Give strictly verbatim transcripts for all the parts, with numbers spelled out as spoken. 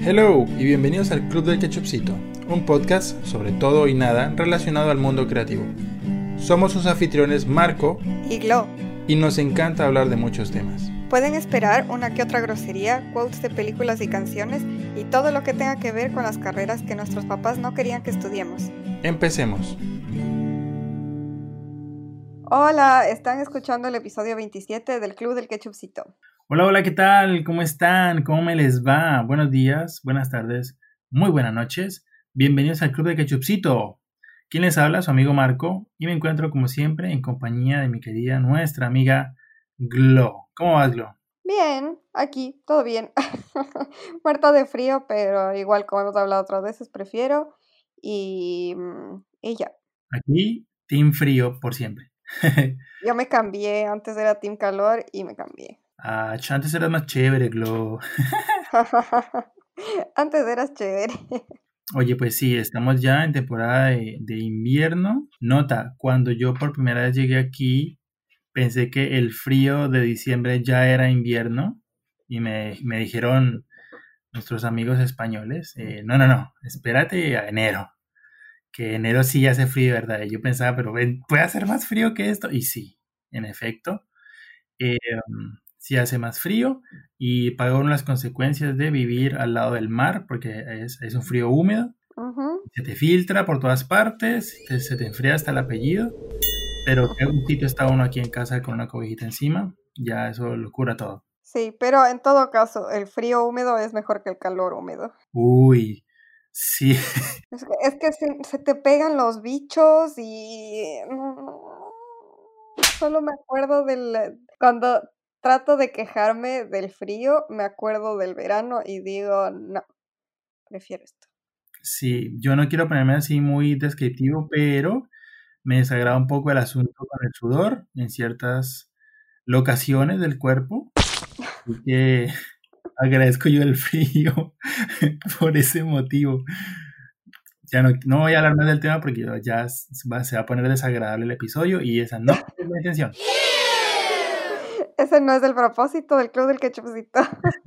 Hello y bienvenidos al Club del Ketchupcito, un podcast sobre todo y nada relacionado al mundo creativo. Somos sus anfitriones Marco y Glo, y nos encanta hablar de muchos temas. Pueden esperar una que otra grosería, quotes de películas y canciones y todo lo que tenga que ver con las carreras que nuestros papás no querían que estudiemos. Empecemos. Hola, están escuchando el episodio veintisiete del Club del Ketchupcito. Hola, hola, ¿qué tal? ¿Cómo están? ¿Cómo me les va? Buenos días, buenas tardes, muy buenas noches. Bienvenidos al Club del Ketchupcito. ¿Quién les habla? Su amigo Marco. Y me encuentro, como siempre, en compañía de mi querida, nuestra amiga Glo. ¿Cómo vas, Glo? Bien, aquí, todo bien. Muerta de frío, pero igual, como hemos hablado otras veces, prefiero. Y, y ya. Aquí, team frío por siempre. Yo me cambié, antes era team calor y me cambié. Ah, antes eras más chévere, Glo. Antes eras chévere. Oye, pues sí, estamos ya en temporada de, de invierno. Nota, cuando yo por primera vez llegué aquí, pensé que el frío de diciembre ya era invierno y me, me dijeron nuestros amigos españoles, eh, no, no, no, espérate a enero, que enero sí hace frío, ¿verdad? Y yo pensaba, pero ven, ¿puede hacer más frío que esto? Y sí, en efecto, eh, sí hace más frío y paga uno las consecuencias de vivir al lado del mar, porque es, es un frío húmedo, Uh-huh. se te filtra por todas partes, te, se te enfría hasta el apellido, pero qué gustito está uno aquí en casa con una cobijita encima, ya eso lo cura todo. Sí, pero en todo caso, el frío húmedo es mejor que el calor húmedo. Uy, sí. Es que, es que se, se te pegan los bichos y... no, solo me acuerdo del... Cuando trato de quejarme del frío, me acuerdo del verano y digo, no, prefiero esto. Sí, yo no quiero ponerme así muy descriptivo, pero me desagrada un poco el asunto con el sudor en ciertas locaciones del cuerpo. Así que agradezco yo el frío por ese motivo. Ya no, no voy a hablar más del tema porque ya va, se va a poner desagradable el episodio y esa no es la intención. Ese no es el propósito del Club del Ketchupcito.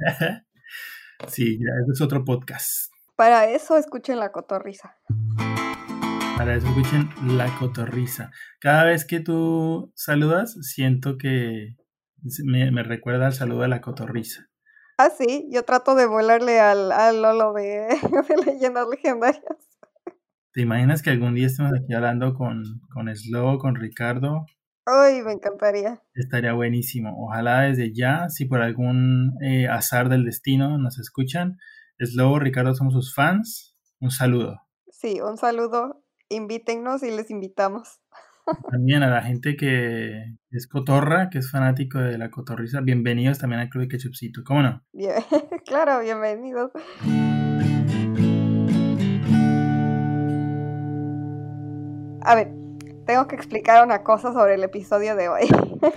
Sí, ya eso es otro podcast. Para eso escuchen La Cotorrisa. Para eso escuchen La Cotorrisa. Cada vez que tú saludas, siento que me, me recuerda al saludo de La Cotorrisa. Ah, sí, yo trato de volarle al, al Lolo de, de Leyendas Legendarias. ¿Te imaginas que algún día estemos aquí hablando con, con Slow, con Ricardo? Ay, me encantaría. Estaría buenísimo. Ojalá desde ya, si por algún eh, azar del destino nos escuchan, Slow, Ricardo, somos sus fans. Un saludo. Sí, un saludo. Invítennos y les invitamos. También a la gente que es cotorra, que es fanático de La Cotorrisa, bienvenidos también al Club de Ketchupcito. ¿Cómo no? Bien, claro, bienvenidos. A ver, tengo que explicar una cosa sobre el episodio de hoy.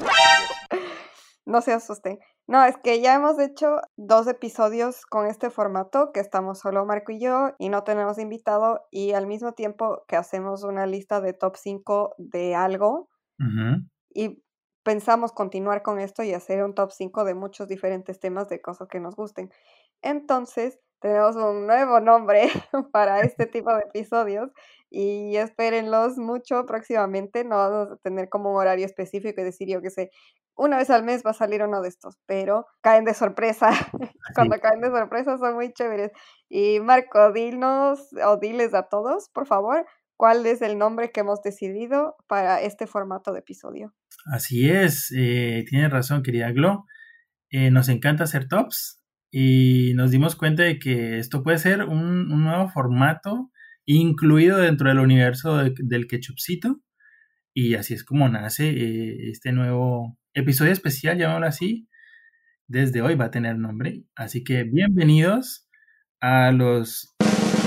No se asusten. No, es que ya hemos hecho dos episodios con este formato, que estamos solo Marco y yo y no tenemos invitado, y al mismo tiempo que hacemos una lista de top cinco de algo. Uh-huh. Y pensamos continuar con esto y hacer un top cinco de muchos diferentes temas de cosas que nos gusten. Entonces, tenemos un nuevo nombre para este tipo de episodios y espérenlos mucho próximamente. No vamos a tener como un horario específico y decir, yo qué sé, una vez al mes va a salir uno de estos, pero caen de sorpresa. Cuando Sí. caen de sorpresa son muy chéveres. Y Marco, dinos o diles a todos, por favor, ¿cuál es el nombre que hemos decidido para este formato de episodio? Así es, eh, tienes razón, querida Glo. Eh, nos encanta hacer tops y nos dimos cuenta de que esto puede ser un, un nuevo formato incluido dentro del universo de, del Ketchupcito. Y así es como nace eh, este nuevo episodio especial, llamémoslo así. Desde hoy va a tener nombre. Así que bienvenidos a los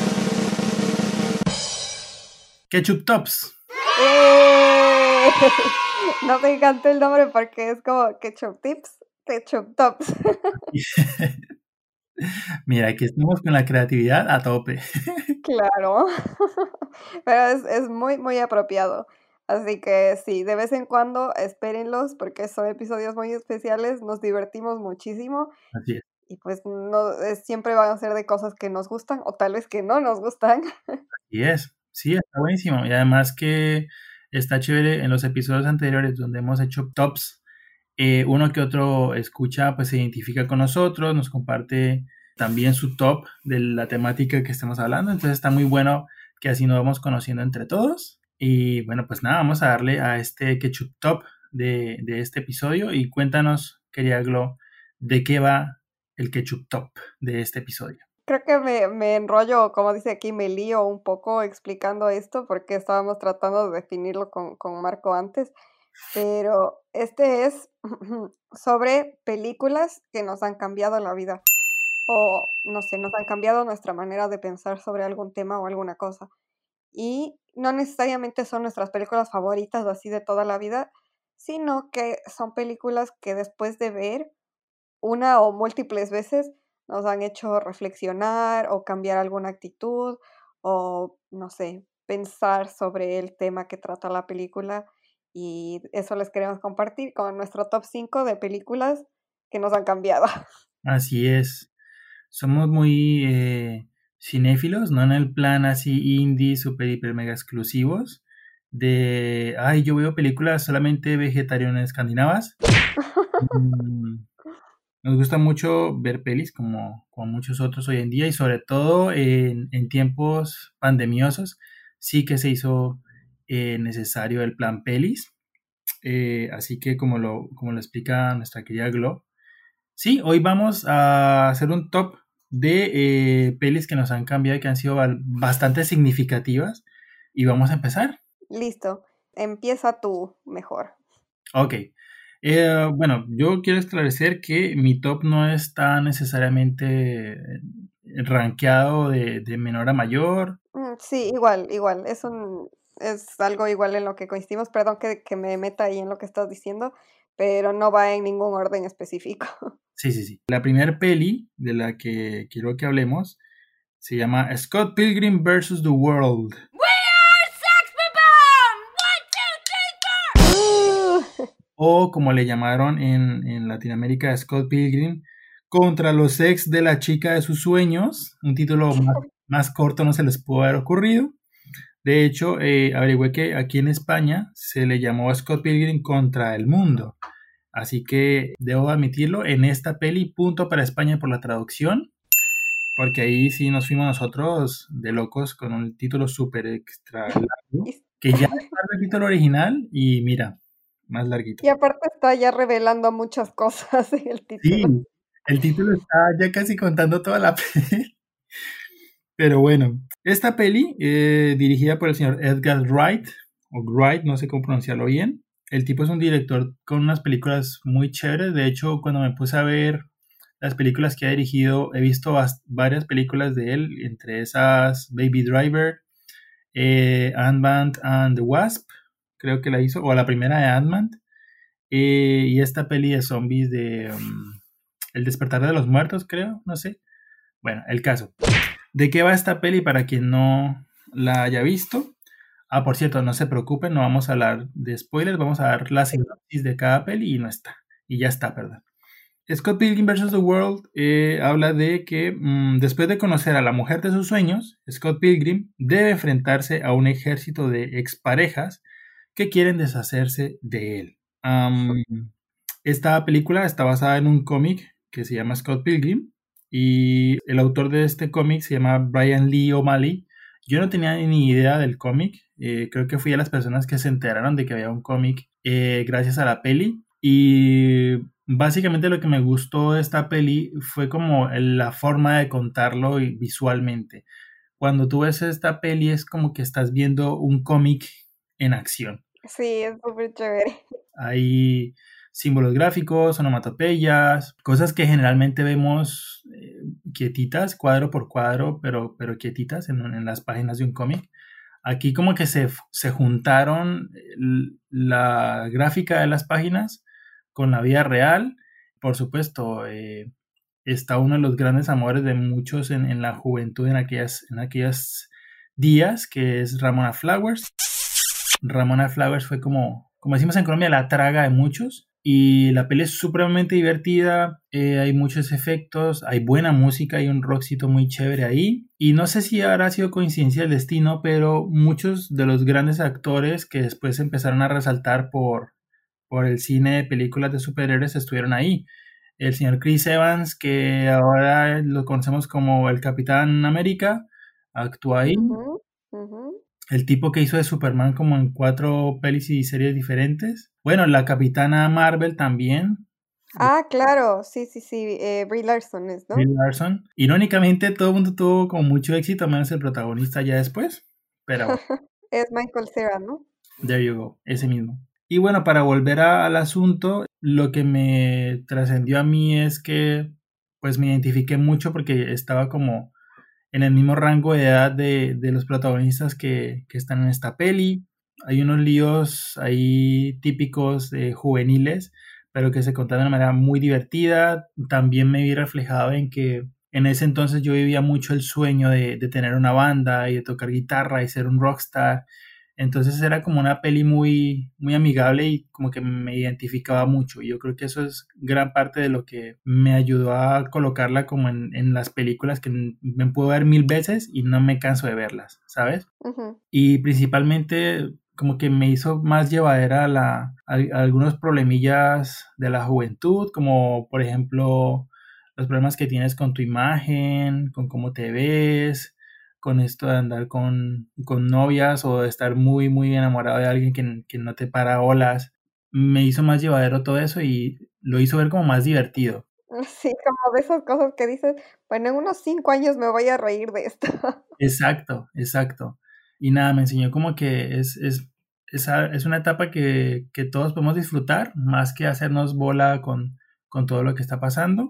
Ketchup Tops. ¡Eh! No me encantó el nombre porque es como Ketchup Tips, Ketchup Tops. Mira, aquí estamos con la creatividad a tope. Claro, pero es, es muy, muy apropiado. Así que sí, de vez en cuando espérenlos porque son episodios muy especiales, nos divertimos muchísimo. Así es. y pues no, eh, siempre van a ser de cosas que nos gustan o tal vez que no nos gustan. Y es, sí, está buenísimo. Y además que está chévere en los episodios anteriores donde hemos hecho tops, eh, uno que otro escucha, pues se identifica con nosotros, nos comparte también su top de la temática que estamos hablando. Entonces está muy bueno que así nos vamos conociendo entre todos. Y bueno, pues nada, vamos a darle a este Ketchup Top de, de este episodio. Y cuéntanos, querida Glo, de qué va el Ketchup Top de este episodio. Creo que me, me enrollo, como dice aquí, me lío un poco explicando esto porque estábamos tratando de definirlo con, con Marco antes, pero este es sobre películas que nos han cambiado la vida o, no sé, nos han cambiado nuestra manera de pensar sobre algún tema o alguna cosa. Y no necesariamente son nuestras películas favoritas así de toda la vida, sino que son películas que después de ver una o múltiples veces nos han hecho reflexionar o cambiar alguna actitud o, no sé, pensar sobre el tema que trata la película y eso les queremos compartir con nuestro top cinco de películas que nos han cambiado. Así es. Somos muy eh, cinéfilos, no en el plan así indie, super, hiper, mega exclusivos. De, ay, yo veo películas solamente vegetarianas escandinavas. Mm, Nos gusta mucho ver pelis como, como muchos otros hoy en día y sobre todo en, en tiempos pandemiosos sí que se hizo eh, necesario el plan pelis. Eh, así que como lo, como lo explica nuestra querida Glo, sí, hoy vamos a hacer un top de eh, pelis que nos han cambiado y que han sido val- bastante significativas. Y vamos a empezar. Listo, empieza tú mejor. Ok. Eh, bueno, yo quiero esclarecer que mi top no está necesariamente eh, rankeado de, de menor a mayor. Mm, sí, igual, igual, es un, es algo igual en lo que coincidimos, perdón que, que me meta ahí en lo que estás diciendo, pero no va en ningún orden específico. Sí, sí, sí. La primera peli de la que quiero que hablemos se llama Scott Pilgrim versus the World. O como le llamaron en, en Latinoamérica, Scott Pilgrim, contra los ex de la chica de sus sueños. Un título más, más corto no se les pudo haber ocurrido. De hecho, eh, averigüé que aquí en España se le llamó Scott Pilgrim contra el mundo. Así que debo admitirlo, en esta peli, punto para España por la traducción, porque ahí sí nos fuimos nosotros de locos con un título súper extra largo, Y, que ya está el título original y mira, más larguito. y aparte está ya revelando muchas cosas en el Sí, título. el título está ya casi contando toda la peli. Pero bueno, esta peli, eh, dirigida por el señor Edgar Wright, o Wright, no sé cómo pronunciarlo bien. El tipo es un director con unas películas muy chéveres. De hecho, cuando me puse a ver las películas que ha dirigido, he visto bast- varias películas de él, entre esas Baby Driver, eh, Ant-Man and the Wasp, creo que la hizo, o la primera de Ant-Man, eh, y esta peli de zombies de um, El despertar de los muertos, creo, no sé. Bueno, el caso. ¿De qué va esta peli para quien no la haya visto? Ah, por cierto, no se preocupen, no vamos a hablar de spoilers, vamos a dar la sinopsis de cada peli y no está. Y ya está, perdón. Scott Pilgrim versus the World eh, habla de que mmm, después de conocer a la mujer de sus sueños, Scott Pilgrim debe enfrentarse a un ejército de exparejas que quieren deshacerse de él. Um, esta película está basada en un cómic que se llama Scott Pilgrim y el autor de este cómic se llama Brian Lee O'Malley. Yo no tenía ni idea del cómic, eh, creo que fui a las personas que se enteraron de que había un cómic eh, gracias a la peli y básicamente lo que me gustó de esta peli fue como la forma de contarlo visualmente. Cuando tú ves esta peli es como que estás viendo un cómic en acción. Sí, es súper chévere. Hay símbolos gráficos, onomatopeyas, cosas que generalmente vemos eh, quietitas, cuadro por cuadro, pero, pero quietitas en, en las páginas de un cómic. Aquí como que se, se juntaron la gráfica de las páginas con la vida real. Por supuesto, eh, está uno de los grandes amores de muchos en, en la juventud en aquellas, en aquellos días, que es Ramona Flowers. Ramona Flowers fue como, como decimos en Colombia, la traga de muchos. Y la peli es supremamente divertida, eh, hay muchos efectos, hay buena música, hay un rockcito muy chévere ahí. Y no sé si habrá sido coincidencia del destino, pero muchos de los grandes actores que después empezaron a resaltar por, por el cine de películas de superhéroes estuvieron ahí. El señor Chris Evans, que ahora lo conocemos como el Capitán América, actúa ahí. Ujú, ujú. El tipo que hizo de Superman como en cuatro pelis y series diferentes. Bueno, la Capitana Marvel también, Ah, claro, sí, sí, sí, eh, Brie Larson es, Brie ¿no? Larson. Irónicamente, todo el mundo tuvo como mucho éxito, menos el protagonista ya después. Pero Es Michael Cera, ¿no? there you go, ese mismo. Y bueno, para volver a- al asunto, lo que me trascendió a mí es que pues me identifiqué mucho porque estaba como en el mismo rango de edad de, de los protagonistas que, que están en esta peli. Hay unos líos ahí típicos eh, juveniles, pero que se contaron de una manera muy divertida. También me vi reflejado en que en ese entonces yo vivía mucho el sueño de, de tener una banda y de tocar guitarra y ser un rockstar. Entonces era como una peli muy, muy amigable y como que me identificaba mucho. Y yo creo que eso es gran parte de lo que me ayudó a colocarla como en, en las películas que me puedo ver mil veces y no me canso de verlas, ¿sabes? Ujú. Y principalmente como que me hizo más llevadera la, a, a algunos problemillas de la juventud, como por ejemplo los problemas que tienes con tu imagen, con cómo te ves, con esto de andar con, con novias o de estar muy, muy enamorado de alguien que, que no te para olas. Me hizo más llevadero todo eso y lo hizo ver como más divertido. Sí, como de esas cosas que dices, bueno, en unos cinco años me voy a reír de esto. Exacto, exacto. Y nada, me enseñó como que es, es, esa- es una etapa que, que todos podemos disfrutar, más que hacernos bola con, con todo lo que está pasando.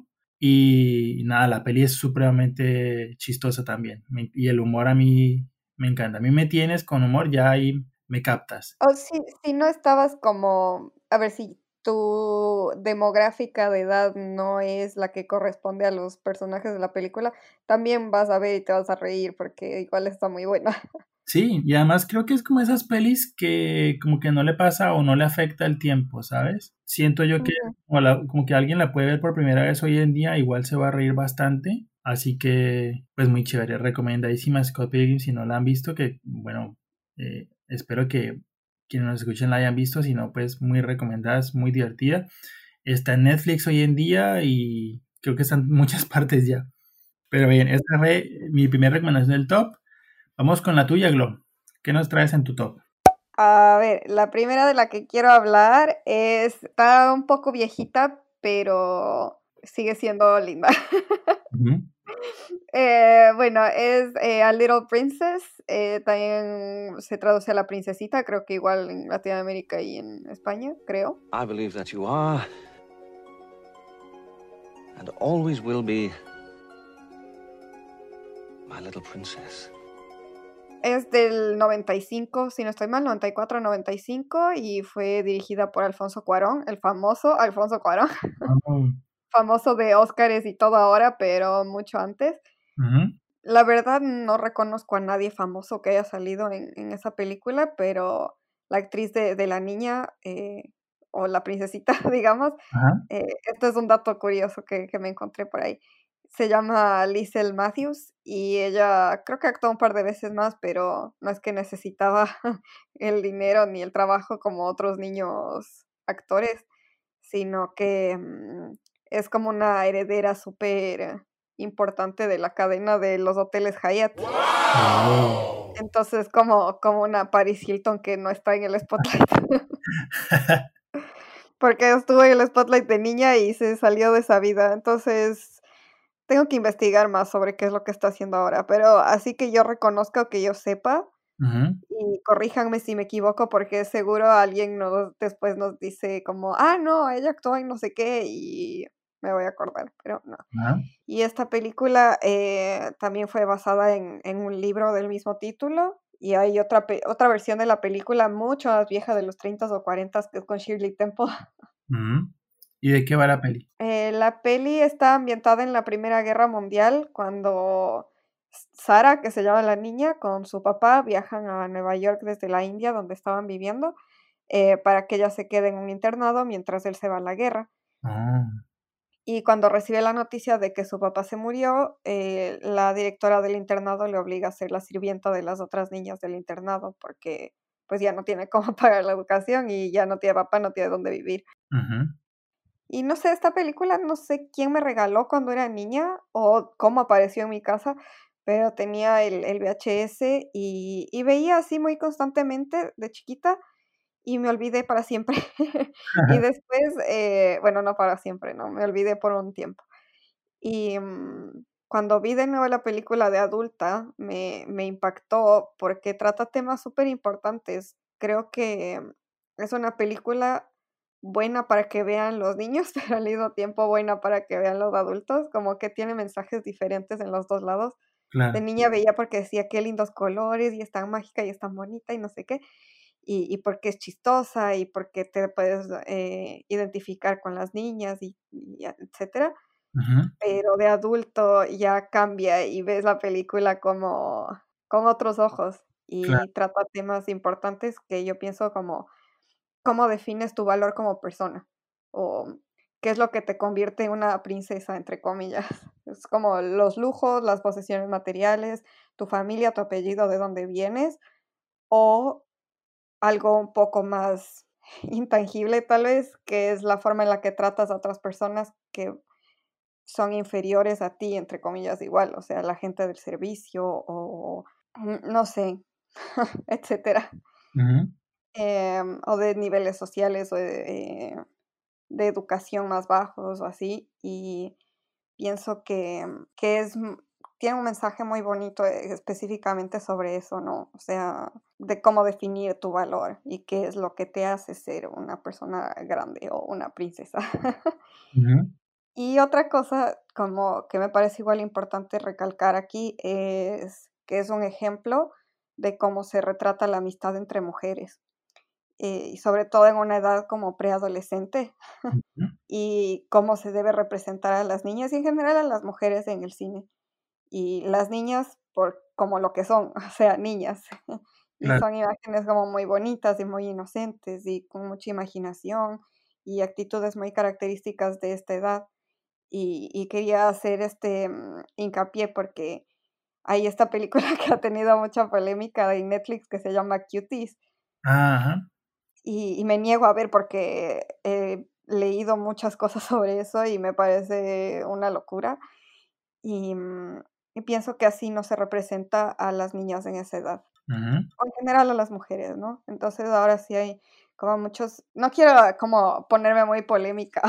Y nada, la peli es supremamente chistosa también. Me- y el humor a mí me encanta. A mí me tienes con humor, ya ahí me captas. O si si no estabas como, a ver, si tu demográfica de edad no es la que corresponde a los personajes de la película, también vas a ver y te vas a reír porque igual está muy buena. Sí, y además creo que es como esas pelis que como que no le pasa o no le afecta el tiempo, ¿sabes? Siento yo que Ujú. como, la- como que alguien la puede ver por primera vez hoy en día, igual se va a reír bastante, así que pues muy chévere, recomendadísima Scott Pilgrim si no la han visto, que bueno, eh, espero que quienes nos escuchen la hayan visto, si no pues muy recomendada, es muy divertida. Está en Netflix hoy en día y creo que está en muchas partes ya. Pero bien, esta fue mi primera recomendación del top. Vamos con la tuya, Glo. ¿Qué nos traes en tu top? A ver, la primera de la que quiero hablar es, está un poco viejita, pero sigue siendo linda. Ujú. Eh, bueno, es eh, A Little Princess, eh, también se traduce a La Princesita, creo que igual en Latinoamérica y en España, creo. I believe that you are, and always will be, my little princess. Es del noventa y cinco, si no estoy mal, noventa y cuatro, noventa y cinco, y fue dirigida por Alfonso Cuarón, el famoso Alfonso Cuarón, Oh, famoso de Óscares y todo ahora, pero mucho antes. ujú, La verdad no reconozco a nadie famoso que haya salido en, en esa película, pero la actriz de, de la niña, eh, o la princesita, digamos, ajá, eh, esto es un dato curioso que, que me encontré por ahí. Se llama Liesl Matthews y ella creo que actuó un par de veces más, pero no es que necesitaba el dinero ni el trabajo como otros niños actores, sino que mm, es como una heredera súper importante de la cadena de los hoteles Hyatt. oh. Entonces, como, como una Paris Hilton que no está en el spotlight. Porque estuvo en el spotlight de niña y se salió de esa vida. Entonces, tengo que investigar más sobre qué es lo que está haciendo ahora. Pero así que yo reconozco, que yo sepa, Ujú, y corríjanme si me equivoco, porque seguro alguien nos, después nos dice como, ah, no, ella actuó en no sé qué, y me voy a acordar, pero no. ajá, Y esta película eh, también fue basada en, en un libro del mismo título, y hay otra, pe- otra versión de la película mucho más vieja, de los treinta o cuarenta, que es con Shirley Temple. ujú. ¿Y de qué va la peli? Eh, la peli está ambientada en la Primera Guerra Mundial, cuando Sara, que se llama la niña, con su papá viajan a Nueva York desde la India, donde estaban viviendo, eh, para que ella se quede en un internado mientras él se va a la guerra. Ah, Y cuando recibe la noticia de que su papá se murió, eh, la directora del internado le obliga a ser la sirvienta de las otras niñas del internado porque pues ya no tiene cómo pagar la educación y ya no tiene papá, no tiene dónde vivir. ujú, Y no sé, esta película no sé quién me regaló cuando era niña o cómo apareció en mi casa, pero tenía el, el V H S y, y veía así muy constantemente de chiquita y me olvidé para siempre. Y después, eh, bueno, no para siempre, no, me olvidé por un tiempo. Y mm, cuando vi de nuevo la película de adulta, me, me impactó porque trata temas súper importantes. Creo que es una película buena para que vean los niños, pero al mismo tiempo buena para que vean los adultos, como que tiene mensajes diferentes en los dos lados. De claro. niña veía porque decía qué lindos colores y es tan mágica y es tan bonita y no sé qué, y, y porque es chistosa y porque te puedes eh, identificar con las niñas y, y etcétera. Ujú, Pero de adulto ya cambia y ves la película como con otros ojos claro, y trata temas importantes que yo pienso como cómo defines tu valor como persona o qué es lo que te convierte en una princesa, entre comillas. Es como los lujos, las posesiones materiales, tu familia, tu apellido, de dónde vienes o algo un poco más intangible tal vez, que es la forma en la que tratas a otras personas que son inferiores a ti, entre comillas, igual, o sea, la gente del servicio o, mm, no sé, etcétera, ujú, em, o de niveles sociales o de, eh, de educación más bajos o así, y pienso que, mm, que es, mm, tiene un mensaje muy bonito eh, específicamente sobre eso, ¿no? O sea, de cómo definir tu valor y qué es lo que te hace ser una persona grande o una princesa. ujú. Y otra cosa como que me parece igual importante recalcar aquí es que es un ejemplo de cómo se retrata la amistad entre mujeres, eh, y sobre todo en una edad como preadolescente, Ujú, y cómo se debe representar a las niñas y en general a las mujeres en el cine. Y las niñas por como lo que son, o sea, niñas. Y claro. son imágenes como muy bonitas y muy inocentes y con mucha imaginación y actitudes muy características de esta edad. Y y quería hacer este, mm, hincapié porque hay esta película que ha tenido mucha polémica en Netflix que se llama Cuties, Ajá. y y me niego a ver porque he leído muchas cosas sobre eso y me parece una locura, y, mm, y pienso que así no se representa a las niñas en esa edad, Ujú, o en general a las mujeres, ¿no? Entonces, ahora sí hay como muchos no quiero como ponerme muy polémica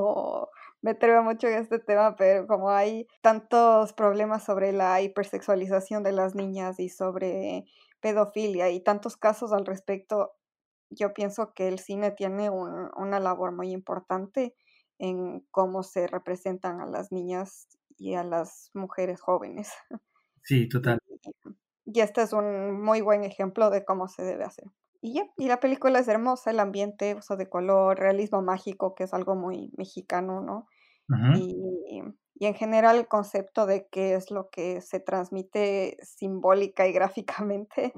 o meterme mucho en este tema, pero como hay tantos problemas sobre la hipersexualización de las niñas y sobre pedofilia y tantos casos al respecto, yo pienso que el cine tiene un una labor muy importante en cómo se representan a las niñas y a las mujeres jóvenes. sí, Y total. y este es un muy buen ejemplo de cómo se debe hacer. Y ya, y la película es hermosa, el ambiente, uso de color, realismo mágico, que es algo muy mexicano, ¿no? Ujú. Y y en general el concepto de qué es lo que se transmite simbólica y gráficamente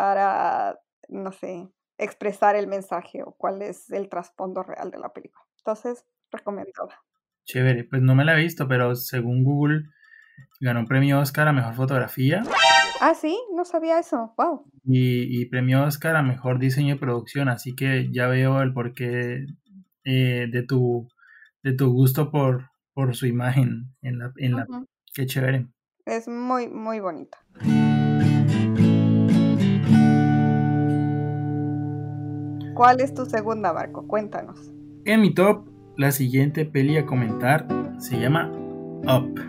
para, no sé, expresar el mensaje o cuál es el trasfondo real de la película. Entonces, recomendada. Chévere. Pues no me la he visto, pero según Google ganó un premio Oscar a mejor fotografía Ah, ¿sí? No sabía eso. Wow. y, y premio Oscar a mejor diseño y producción. Así que ya veo el porqué eh, de tu, de tu gusto por, por su imagen en la, en la. Qué chévere. Es muy, muy bonita. ¿Cuál es tu segunda, Marco? Cuéntanos. En mi top, la siguiente peli a comentar se llama Up.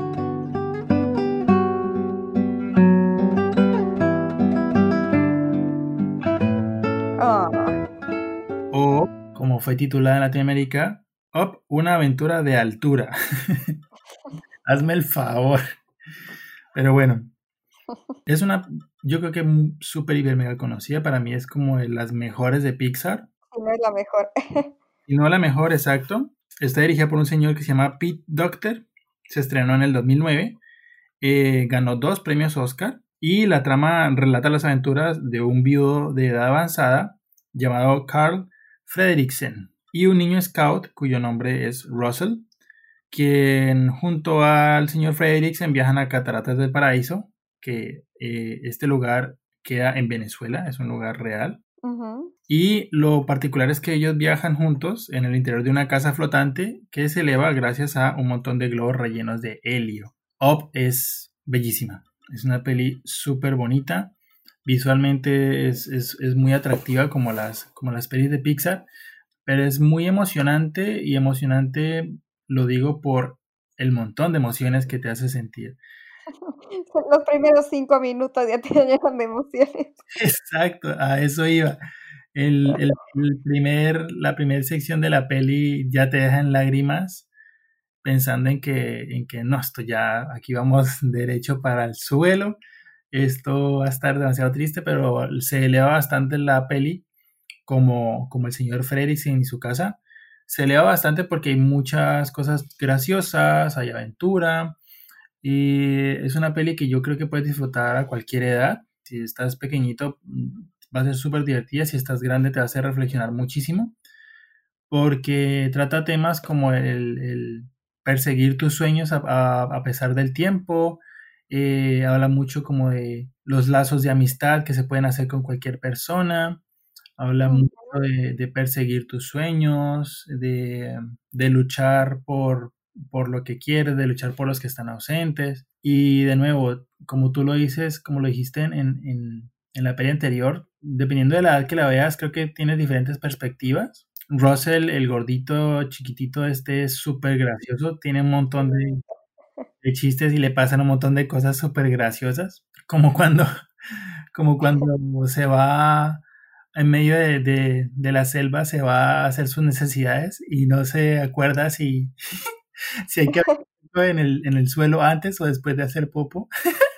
Ah, O, como fue titulada en Latinoamérica, Up, una aventura de altura. Hazme el favor. Pero bueno, es una, yo creo que m- súper hiper mega conocida. Para mí es como de las mejores de Pixar. sí, no es la mejor. Y no la mejor, exacto. Está dirigida por un señor que se llama Pete Docter. Se estrenó en el dos mil nueve. Eh, ganó dos premios Oscar. Y la trama relata las aventuras de un viudo de edad avanzada llamado Carl Fredricksen, y un niño scout cuyo nombre es Russell, quien junto al señor Fredricksen viajan a Cataratas del Paraíso, que eh, este lugar queda en Venezuela, es un lugar real. Ujú. Y lo particular es que ellos viajan juntos en el interior de una casa flotante que se eleva gracias a un montón de globos rellenos de helio. Up es bellísima, es una peli súper bonita, visualmente es, es, es muy atractiva como las, como las pelis de Pixar, pero es muy emocionante, y emocionante lo digo por el montón de emociones que te hace sentir. Los primeros cinco minutos ya te llenan de emociones. Exacto, a eso iba. El, el, el primer, la primera sección de la peli ya te deja en lágrimas, pensando en que, en que no, esto ya, aquí vamos derecho para el suelo, esto va a estar demasiado triste, pero se eleva bastante la peli, como, como el señor Fredricksen y su casa, se eleva bastante porque hay muchas cosas graciosas, hay aventura, y es una peli que yo creo que puedes disfrutar a cualquier edad. Si estás pequeñito va a ser súper divertida, si estás grande te va a hacer reflexionar muchísimo, porque trata temas como el, el perseguir tus sueños a, a, a pesar del tiempo, eh, habla mucho como de los lazos de amistad que se pueden hacer con cualquier persona, habla Ujú. mucho de, de perseguir tus sueños, de, de luchar por, por lo que quieres, de luchar por los que están ausentes. Y de nuevo, como tú lo dices, como lo dijiste en, en, en la peli anterior, dependiendo de la edad que la veas, creo que tienes diferentes perspectivas. Russell, el gordito chiquitito este, es súper gracioso, tiene un montón de, de chistes y le pasan un montón de cosas súper graciosas, como cuando, como cuando se va en medio de, de, de la selva, se va a hacer sus necesidades y no se acuerda si, si hay que hacer en el, en el suelo antes o después de hacer popo.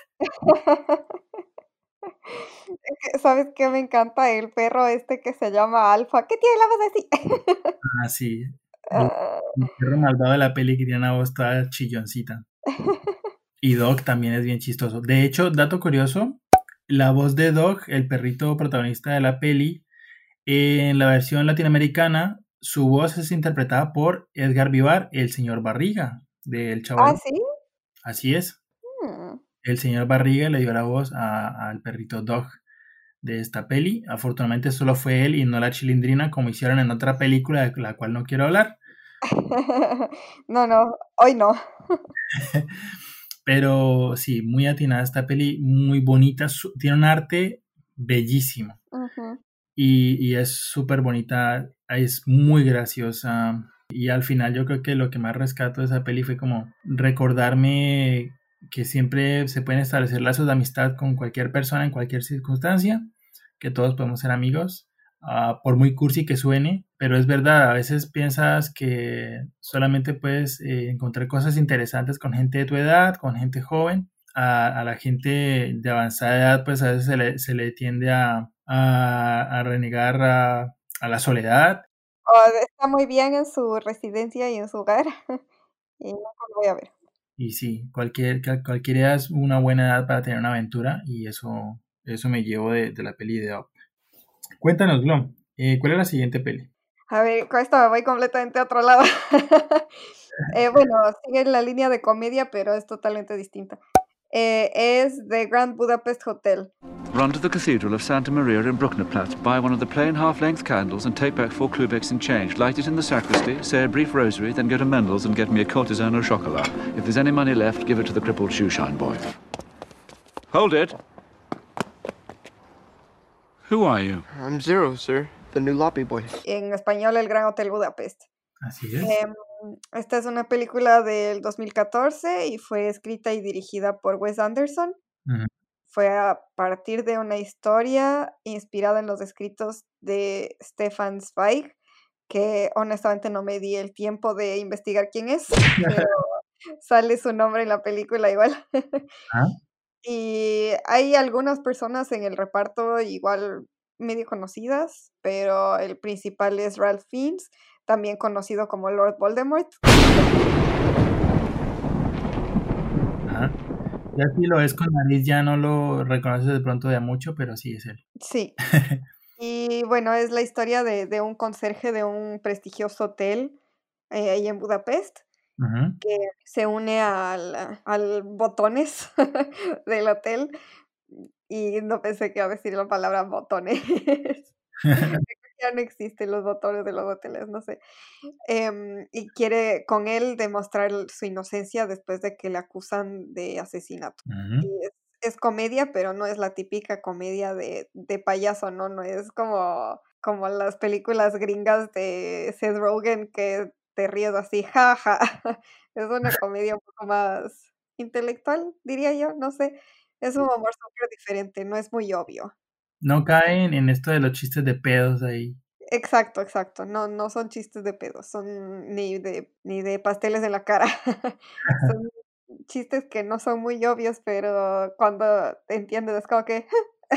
Es que, ¿sabes qué? Me encanta el perro este que se llama Alfa. ¿Qué tiene la voz así? Ah, sí. El, Ah. el perro malvado de la peli que tiene una voz toda chilloncita. Y Doc también es bien chistoso. De hecho, dato curioso, la voz de Doc, el perrito protagonista de la peli, en la versión latinoamericana, su voz es interpretada por Edgar Vivar, el señor Barriga, del Chavo ¿Ah, del Ocho. sí? Así es. Mm. El señor Barriga le dio la voz a- al perrito Doc de esta peli. Afortunadamente solo fue él y no la Chilindrina, como hicieron en otra película de la cual no quiero hablar. No, no, hoy no. Pero sí, muy atinada esta peli, muy bonita, su- tiene un arte bellísimo. Ujú. Y, y es súper bonita, es muy graciosa. Y al final yo creo que lo que más rescato de esa peli fue como recordarme que siempre se pueden establecer lazos de amistad con cualquier persona en cualquier circunstancia, que todos podemos ser amigos, uh, por muy cursi que suene, pero es verdad, a veces piensas que solamente puedes eh, encontrar cosas interesantes con gente de tu edad, con gente joven. A, a la gente de avanzada edad pues a veces se le, se le tiende a, a, a renegar a, a la soledad. Oh, está muy bien en su residencia y en su hogar. Y nunca lo voy a ver. Y sí, cualquier, cualquier edad es una buena edad para tener una aventura, y eso, eso me llevo de, de la peli de Up. Cuéntanos, Glom, eh, ¿cuál es la siguiente peli? A ver, con esto me voy completamente a otro lado. eh, bueno, sigue la línea de comedia, pero es totalmente distinta. Eh, es The Grand Budapest Hotel. Run to the Cathedral of Santa Maria in Brucknerplatz, buy one of the plain half-length candles and take back four Klubecks in change. Light it in the sacristy, say a brief rosary, then go to Mendel's and get me a courtesan au chocolat. If there's any money left, give it to the crippled shoeshine boy. Hold it! Who are you? I'm Zero, sir. The new lobby boy. En español, El Gran Hotel Budapest. Así es. Eh, esta es una película del dos mil catorce y fue escrita y dirigida por Wes Anderson. Uh-huh. Fue a partir de una historia inspirada en los escritos de Stefan Zweig, que honestamente no me di el tiempo de investigar quién es, pero sale su nombre en la película igual. ¿Ah? Y hay algunas personas en el reparto igual medio conocidas, pero el principal es Ralph Fiennes, también conocido como Lord Voldemort. Ajá. Ya si lo ves con nariz ya no lo reconoces de pronto de a mucho, pero sí es él. Sí. Y bueno, es la historia de, de un conserje de un prestigioso hotel eh, ahí en Budapest Ujú. que se une al, al botones del hotel y no pensé que iba a decir la palabra botones. Ya no existen los botones de los hoteles, no sé. Em, y quiere con él demostrar su inocencia después de que le acusan de asesinato. Ujú. Y es, es comedia, pero no es la típica comedia de, de payaso, ¿no? No es como, como las películas gringas de Seth Rogen que te ríes así, jaja. Es una comedia un poco más intelectual, diría yo, no sé. Es un humor súper diferente, no es muy obvio. No caen en esto de los chistes de pedos ahí. Exacto, exacto. No, no son chistes de pedos, son ni de ni de pasteles en la cara. Son chistes que no son muy obvios, pero cuando te entiendes es como que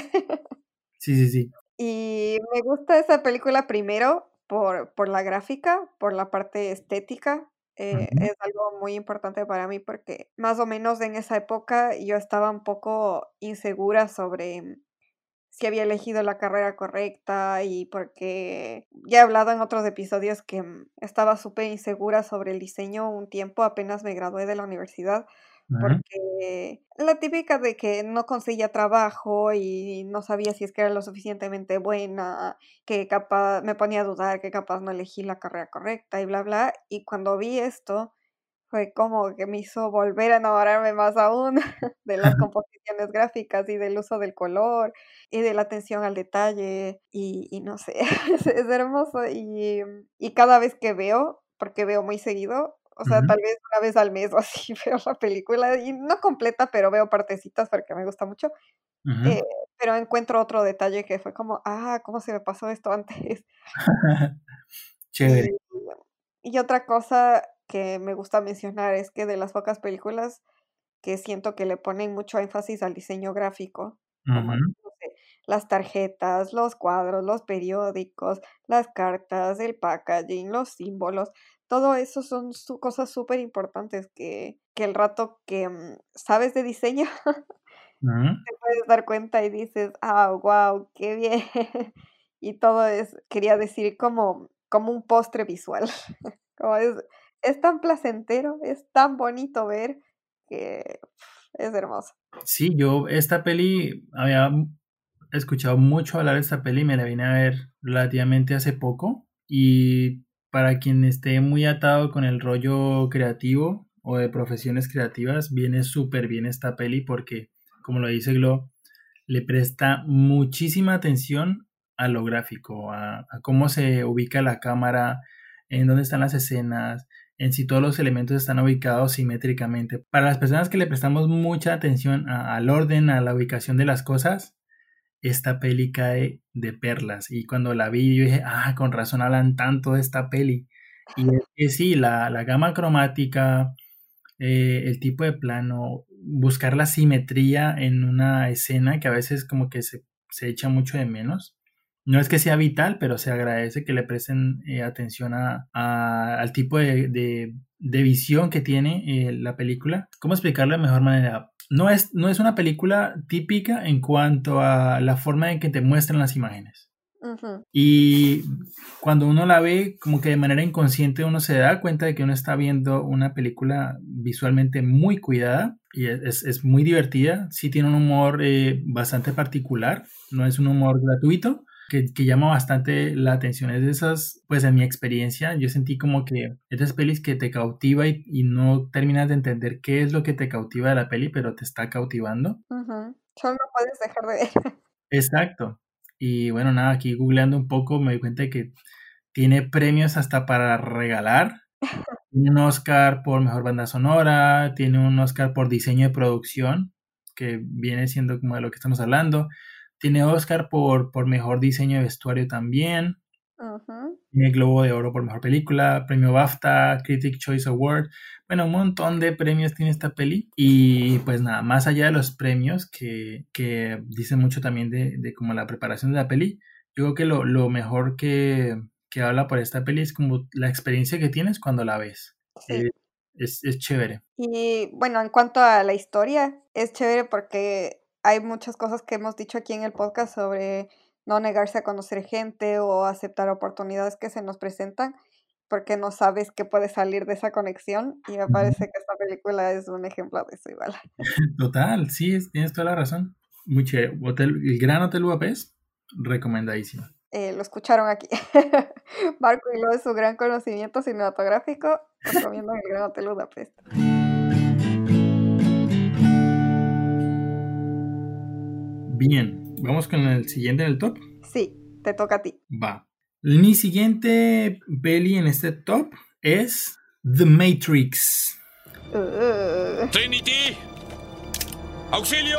Sí, sí, sí. Y me gusta esa película primero por por la gráfica, por la parte estética, eh, Ujú. es algo muy importante para mí porque más o menos en esa época yo estaba un poco insegura sobre si había elegido la carrera correcta y porque ya he hablado en otros episodios que mm, estaba súper insegura sobre el diseño un tiempo, apenas me gradué de la universidad, Ujú. porque la típica de que no conseguía trabajo y no sabía si es que era lo suficientemente buena, que capaz me ponía a dudar, que capaz no elegí la carrera correcta y bla, bla. Y cuando vi esto, fue como que me hizo volver a enamorarme más aún de las composiciones gráficas y del uso del color y de la atención al detalle y y no sé, es es hermoso y y cada vez que veo, porque veo muy seguido, o sea, Ujú. tal vez una vez al mes o así veo la película y no completa, pero veo partecitas porque me gusta mucho, Ujú. eh, pero encuentro otro detalle que fue como, ah, ¿cómo se me pasó esto antes? Chévere. Y y otra cosa que me gusta mencionar es que de las pocas películas que siento que le ponen mucho énfasis al diseño gráfico, como, Ujú. no sé, las tarjetas, los cuadros, los periódicos, las cartas, el packaging, los símbolos, todo eso son su cosas súper importantes que que el rato que, mm, sabes de diseño, Ujú. te puedes dar cuenta y dices: "Ah, guau, qué bien". Y todo es quería decir como como un postre visual, como es es tan placentero, es tan bonito ver que es hermoso. Sí, yo esta peli había escuchado mucho hablar de esta peli, me la vine a ver relativamente hace poco y para quien esté muy atado con el rollo creativo o de profesiones creativas, viene súper bien esta peli porque, como lo dice Glo, le presta muchísima atención a lo gráfico, a, a cómo se ubica la cámara, en dónde están las escenas, en si todos los elementos están ubicados simétricamente. Para las personas que le prestamos mucha atención a- al orden, a la ubicación de las cosas, esta peli cae de perlas. Y cuando la vi, yo dije, ah, con razón hablan tanto de esta peli. Y es que sí, la, la gama cromática, eh, el tipo de plano, buscar la simetría en una escena que a veces como que se, se echa mucho de menos. No es que sea vital, pero se agradece que le presten eh, atención a, a- al tipo de, de- de visión que tiene eh, la película. ¿Cómo explicarlo de mejor manera? No es, no es una película típica en cuanto a la forma en que te muestran las imágenes. Ujú, Y cuando uno la ve, como que de manera inconsciente uno se da cuenta de que uno está viendo una película visualmente muy cuidada y es, es muy divertida. Sí tiene un humor eh, bastante particular, no es un humor gratuito, que, que llama bastante la atención. Es de esas, pues en mi experiencia, yo sentí como que estas pelis que te cautiva y, y no terminas de entender qué es lo que te cautiva de la peli, pero te está cautivando. ujú. Solo no puedes dejar de ver. Exacto. Y bueno, nada, aquí googleando un poco me di cuenta de que tiene premios hasta para regalar. Tiene un Oscar por mejor banda sonora, tiene un Oscar por diseño de producción, que viene siendo como de lo que estamos hablando. Tiene Oscar por, por mejor diseño de vestuario también. Ujú, Tiene Globo de Oro por mejor película, premio BAFTA, Critic Choice Award. Bueno, un montón de premios tiene esta peli. Y pues nada, más allá de los premios, que, que dicen mucho también de, de como la preparación de la peli, yo creo que lo, lo mejor que, que habla por esta peli es como la experiencia que tienes cuando la ves. sí. Eh, es, es chévere. Y bueno, en cuanto a la historia, es chévere porque hay muchas cosas que hemos dicho aquí en el podcast sobre no negarse a conocer gente o aceptar oportunidades que se nos presentan, porque no sabes qué puede salir de esa conexión, y me parece que esta película es un ejemplo de eso igual. Total, sí, tienes toda la razón. Muy chévere. Hotel, el Gran Hotel Budapest, recomendadísimo. Eh, lo escucharon aquí. Marco y lo de su gran conocimiento cinematográfico, recomiendo el Gran Hotel Budapest. Bien, vamos con el siguiente en el top. Sí, te toca a ti. Va. Mi siguiente peli en este top es The Matrix. Uh. Trinity! ¡Auxilio!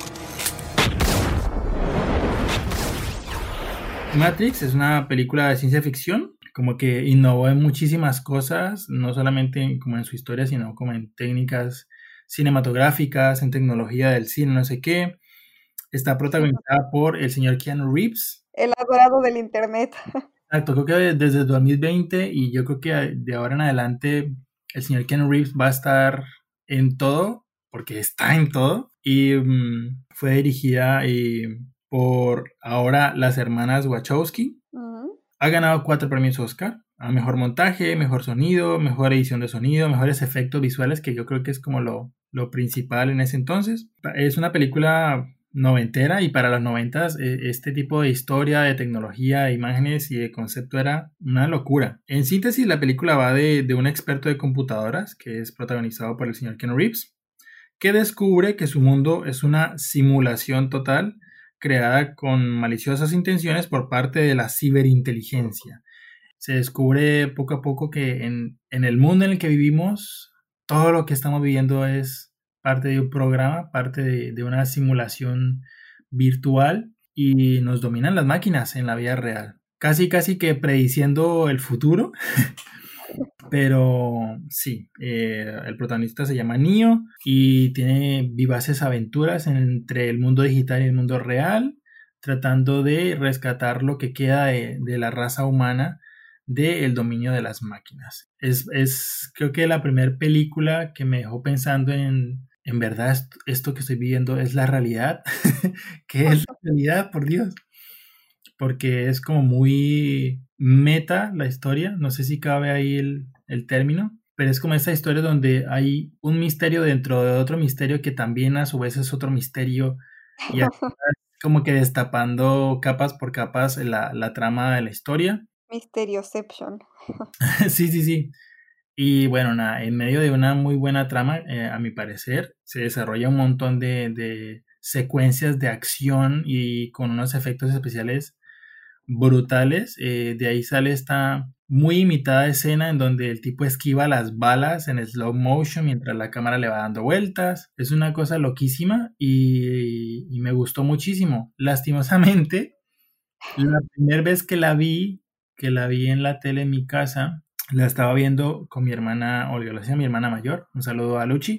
Matrix es una película de ciencia ficción, como que innovó en muchísimas cosas, no solamente en, como en su historia, sino como en técnicas cinematográficas, en tecnología del cine, no sé qué. Está protagonizada por el señor Keanu Reeves. El adorado del internet. Exacto, creo que desde dos mil veinte, y yo creo que de ahora en adelante el señor Keanu Reeves va a estar en todo, porque está en todo, y um, fue dirigida y, por ahora las hermanas Wachowski. Uh-huh. Ha ganado cuatro premios Oscar, a mejor montaje, mejor sonido, mejor edición de sonido, mejores efectos visuales, que yo creo que es como lo, lo principal en ese entonces. Es una película noventera, y para los noventas este tipo de historia, de tecnología, de imágenes y de concepto era una locura. En síntesis, la película va de, de un experto de computadoras que es protagonizado por el señor Keanu Reeves, que descubre que su mundo es una simulación total creada con maliciosas intenciones por parte de la ciberinteligencia. Se descubre poco a poco que en, en el mundo en el que vivimos, todo lo que estamos viviendo es parte de un programa, parte de, de una simulación virtual, y nos dominan las máquinas en la vida real. Casi, casi que prediciendo el futuro. Pero sí, eh, el protagonista se llama Neo y tiene vivaces aventuras entre el mundo digital y el mundo real, tratando de rescatar lo que queda de, de la raza humana del dominio de las máquinas. Es, es creo que la primera película que me dejó pensando en, en verdad, esto, esto que estoy viviendo es la realidad. ¿Qué es la realidad, por Dios? Porque es como muy meta la historia, no sé si cabe ahí el, el término, pero es como esta historia donde hay un misterio dentro de otro misterio que también a su vez es otro misterio, y como que destapando capas por capas la, la trama de la historia. Mysterioception. Sí, sí, sí. Y bueno, nada, en medio de una muy buena trama, eh, a mi parecer, se desarrolla un montón de, de secuencias de acción y con unos efectos especiales brutales. Eh, de ahí sale esta muy imitada escena en donde el tipo esquiva las balas en slow motion mientras la cámara le va dando vueltas. Es una cosa loquísima y, y me gustó muchísimo. Lastimosamente, la primera vez que la vi, que la vi en la tele en mi casa, la estaba viendo con mi hermana Olga, lo hacía mi hermana mayor. Un saludo a Luchi.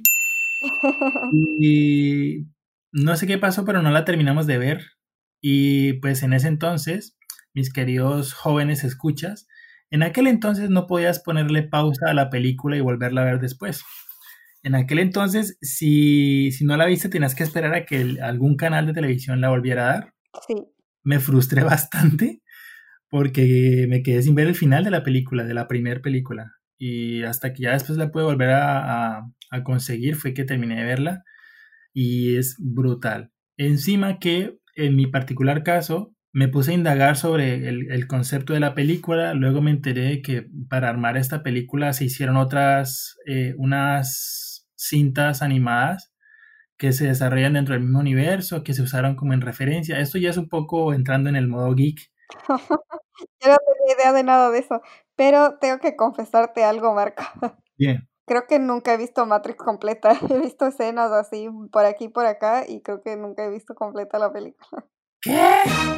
Y no sé qué pasó, pero no la terminamos de ver. Y pues en ese entonces, mis queridos jóvenes escuchas, en aquel entonces no podías ponerle pausa a la película y volverla a ver después. En aquel entonces, si, si no la viste, tenías que esperar a que el, algún canal de televisión la volviera a dar. Sí. Me frustré bastante porque me quedé sin ver el final de la película, de la primera película. Y hasta que ya después la pude volver a, a, a conseguir fue que terminé de verla. Y es brutal. Encima que, en mi particular caso, me puse a indagar sobre el, el concepto de la película. Luego me enteré de que para armar esta película se hicieron otras, eh, unas cintas animadas que se desarrollan dentro del mismo universo, que se usaron como en referencia. Esto ya es un poco entrando en el modo geek. Yo no tenía idea de nada de eso, pero tengo que confesarte algo, Marco. Bien. Creo que nunca he visto Matrix completa. He visto escenas así por aquí y por acá, y creo que nunca he visto completa la película. ¿Qué?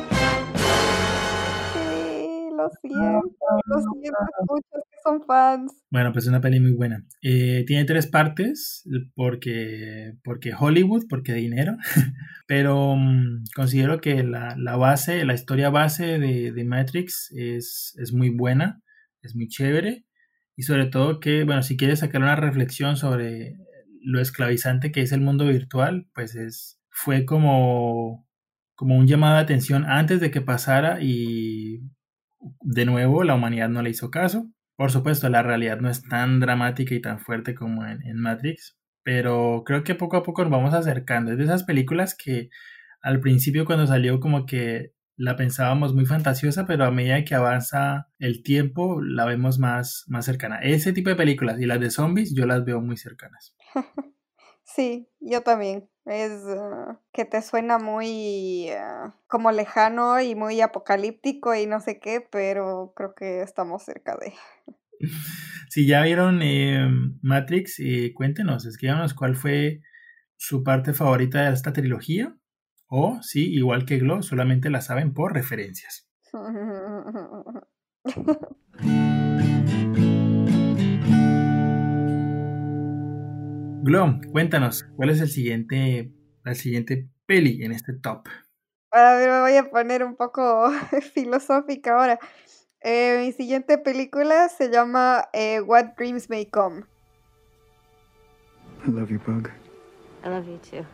Sí, lo siento, lo siento, escuchas que son fans. Bueno, pues es una peli muy buena. Eh, tiene tres partes, porque, porque Hollywood, porque dinero, pero um, considero que la, la base, la historia base de, de Matrix es, es muy buena, es muy chévere, y sobre todo que, bueno, si quieres sacar una reflexión sobre lo esclavizante que es el mundo virtual, pues es, fue como como un llamado de atención antes de que pasara y de nuevo la humanidad no le hizo caso. Por supuesto, la realidad no es tan dramática y tan fuerte como en, en Matrix, pero creo que poco a poco nos vamos acercando. Es de esas películas que al principio cuando salió como que la pensábamos muy fantasiosa, pero a medida que avanza el tiempo la vemos más, más cercana. Ese tipo de películas y las de zombies yo las veo muy cercanas. Sí, yo también. Es uh, que te suena muy uh, como lejano y muy apocalíptico y no sé qué, pero creo que estamos cerca de... Si ya vieron eh, Matrix, eh, cuéntenos, escríbanos cuál fue su parte favorita de esta trilogía. O, sí, igual que Glo, solamente la saben por referencias. Glo, cuéntanos, ¿cuál es el siguiente, la siguiente peli en este top? A ver, me voy a poner un poco filosófica ahora. Eh, mi siguiente película se llama eh, What Dreams May Come. I love you, Bug. I love you too.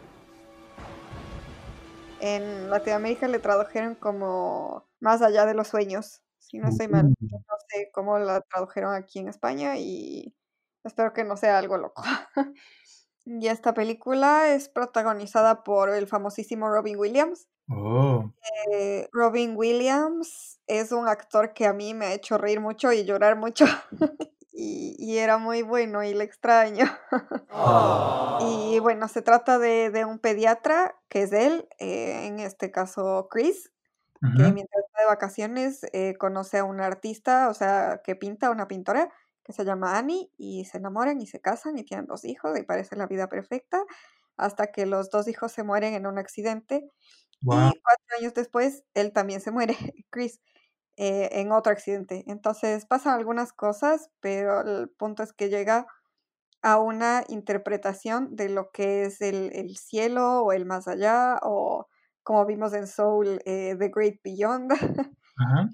En Latinoamérica le tradujeron como Más allá de los sueños, si no estoy mal. No sé cómo la tradujeron aquí en España y espero que no sea algo loco. Y esta película es protagonizada por el famosísimo Robin Williams. Oh. Eh, Robin Williams es un actor que a mí me ha hecho reír mucho y llorar mucho. y, y era muy bueno y le extraño. Y bueno, se trata de, de un pediatra, que es él, eh, en este caso Chris, Ujú. que mientras está de vacaciones eh, conoce a una artista, o sea, que pinta, una pintora, que se llama Annie, y se enamoran y se casan y tienen dos hijos y parece la vida perfecta, hasta que los dos hijos se mueren en un accidente. Wow. Y cuatro años después, él también se muere, Chris, eh, en otro accidente. Entonces pasan algunas cosas, pero el punto es que llega a una interpretación de lo que es el, el cielo o el más allá, o como vimos en Soul, eh, The Great Beyond. Ajá.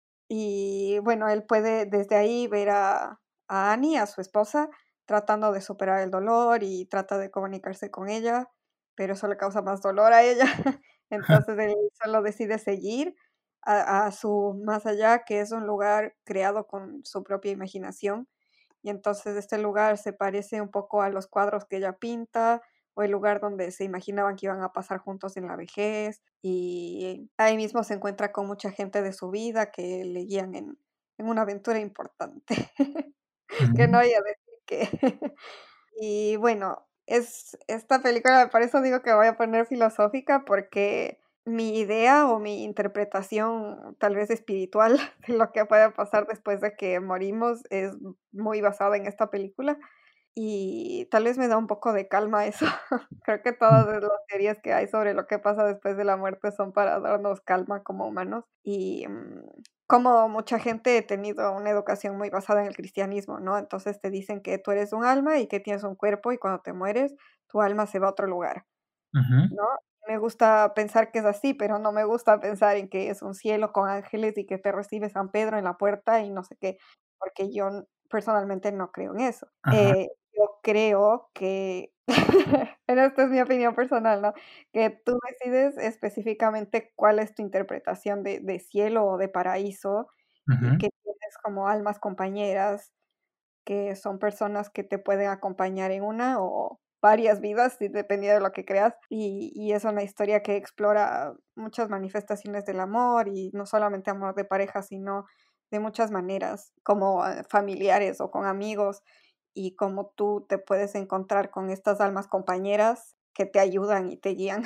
Y bueno, él puede desde ahí ver a, a Annie, a su esposa, tratando de superar el dolor y trata de comunicarse con ella, pero eso le causa más dolor a ella. Entonces él solo decide seguir a, a su más allá, que es un lugar creado con su propia imaginación. Y entonces este lugar se parece un poco a los cuadros que ella pinta, o el lugar donde se imaginaban que iban a pasar juntos en la vejez. Y ahí mismo se encuentra con mucha gente de su vida que le guían en, en una aventura importante. Que no Ujú. voy a decir que... Y bueno, es esta película, por eso digo que voy a poner filosófica, porque mi idea o mi interpretación tal vez espiritual de lo que puede pasar después de que morimos es muy basada en esta película. Y tal vez me da un poco de calma eso. Creo que todas las teorías que hay sobre lo que pasa después de la muerte son para darnos calma como humanos. Y mm, como mucha gente he tenido una educación muy basada en el cristianismo, ¿no? Entonces te dicen que tú eres un alma y que tienes un cuerpo y cuando te mueres, tu alma se va a otro lugar, Ujú. ¿no? Me gusta pensar que es así, pero no me gusta pensar en que es un cielo con ángeles y que te recibe San Pedro en la puerta y no sé qué, porque yo n- personalmente no creo en eso. Ajá. Eh, yo creo que, pero esta es mi opinión personal, ¿no? Que tú decides específicamente cuál es tu interpretación de, de cielo o de paraíso y Ujú. que tienes como almas compañeras que son personas que te pueden acompañar en una o varias vidas, si- dependiendo de lo que creas. Y, y es una historia que explora muchas manifestaciones del amor y no solamente amor de pareja, sino de muchas maneras, como eh, familiares o con amigos, y cómo tú te puedes encontrar con estas almas compañeras que te ayudan y te guían.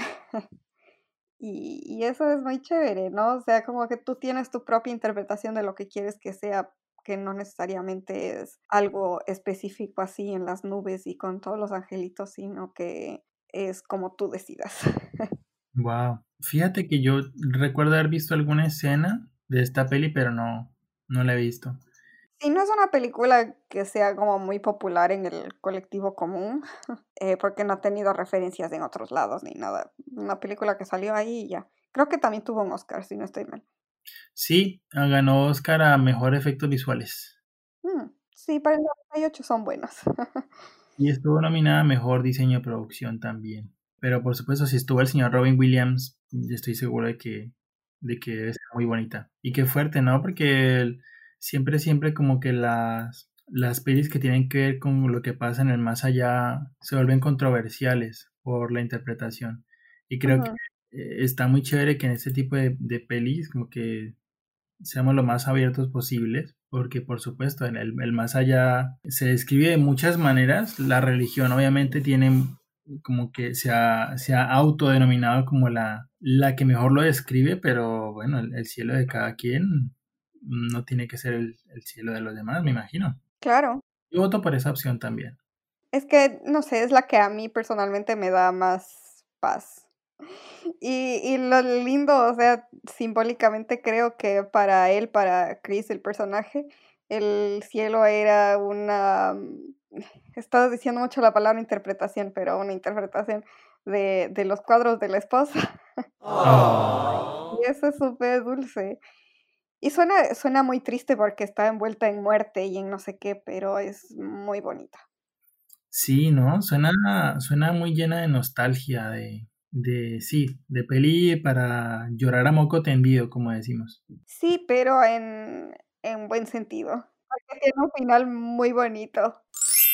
Y, y eso es muy chévere, ¿no? O sea, como que tú tienes tu propia interpretación de lo que quieres que sea, que no necesariamente es algo específico así en las nubes y con todos los angelitos, sino que es como tú decidas. Wow. Fíjate que yo recuerdo haber visto alguna escena de esta peli, pero no, no la he visto. Sí, no es una película que sea como muy popular en el colectivo común, eh, porque no ha tenido referencias en otros lados ni nada. Una película que salió ahí y ya. Creo que también tuvo un Oscar, si no estoy mal. Sí, ah, ganó Oscar a mejor efectos visuales. Mm, sí, para el noventa y ocho son buenos. Y estuvo nominada a mejor diseño de producción también. Pero por supuesto, si estuvo el señor Robin Williams, y estoy seguro de que, de que debe ser muy bonita. Y qué fuerte, ¿no? Porque el- siempre, siempre como que las, las pelis que tienen que ver con lo que pasa en el más allá se vuelven controversiales por la interpretación. Y creo que Ujú. eh, está muy chévere que en este tipo de, de pelis como que seamos lo más abiertos posibles, porque por supuesto en el, el más allá se describe de muchas maneras. La religión obviamente tiene como que se ha, se ha autodenominado como la, la que mejor lo describe, pero bueno, el, el cielo de cada quien no tiene que ser el, el cielo de los demás, me imagino. Claro. Yo voto por esa opción también. Es que, no sé, es la que a mí personalmente me da más paz. Y, y lo lindo, o sea, simbólicamente creo que para él, para Chris, el personaje, el cielo era una... mm, Estás diciendo mucho la palabra interpretación, pero una interpretación de, de los cuadros de la esposa. Oh. Y eso es súper dulce. Y suena, suena muy triste porque está envuelta en muerte y en no sé qué, pero es muy bonita. Sí, ¿no? Suena, suena muy llena de nostalgia, de, de, sí, de peli para llorar a moco tendido, como decimos. Sí, pero en, en buen sentido. Porque tiene un final muy bonito.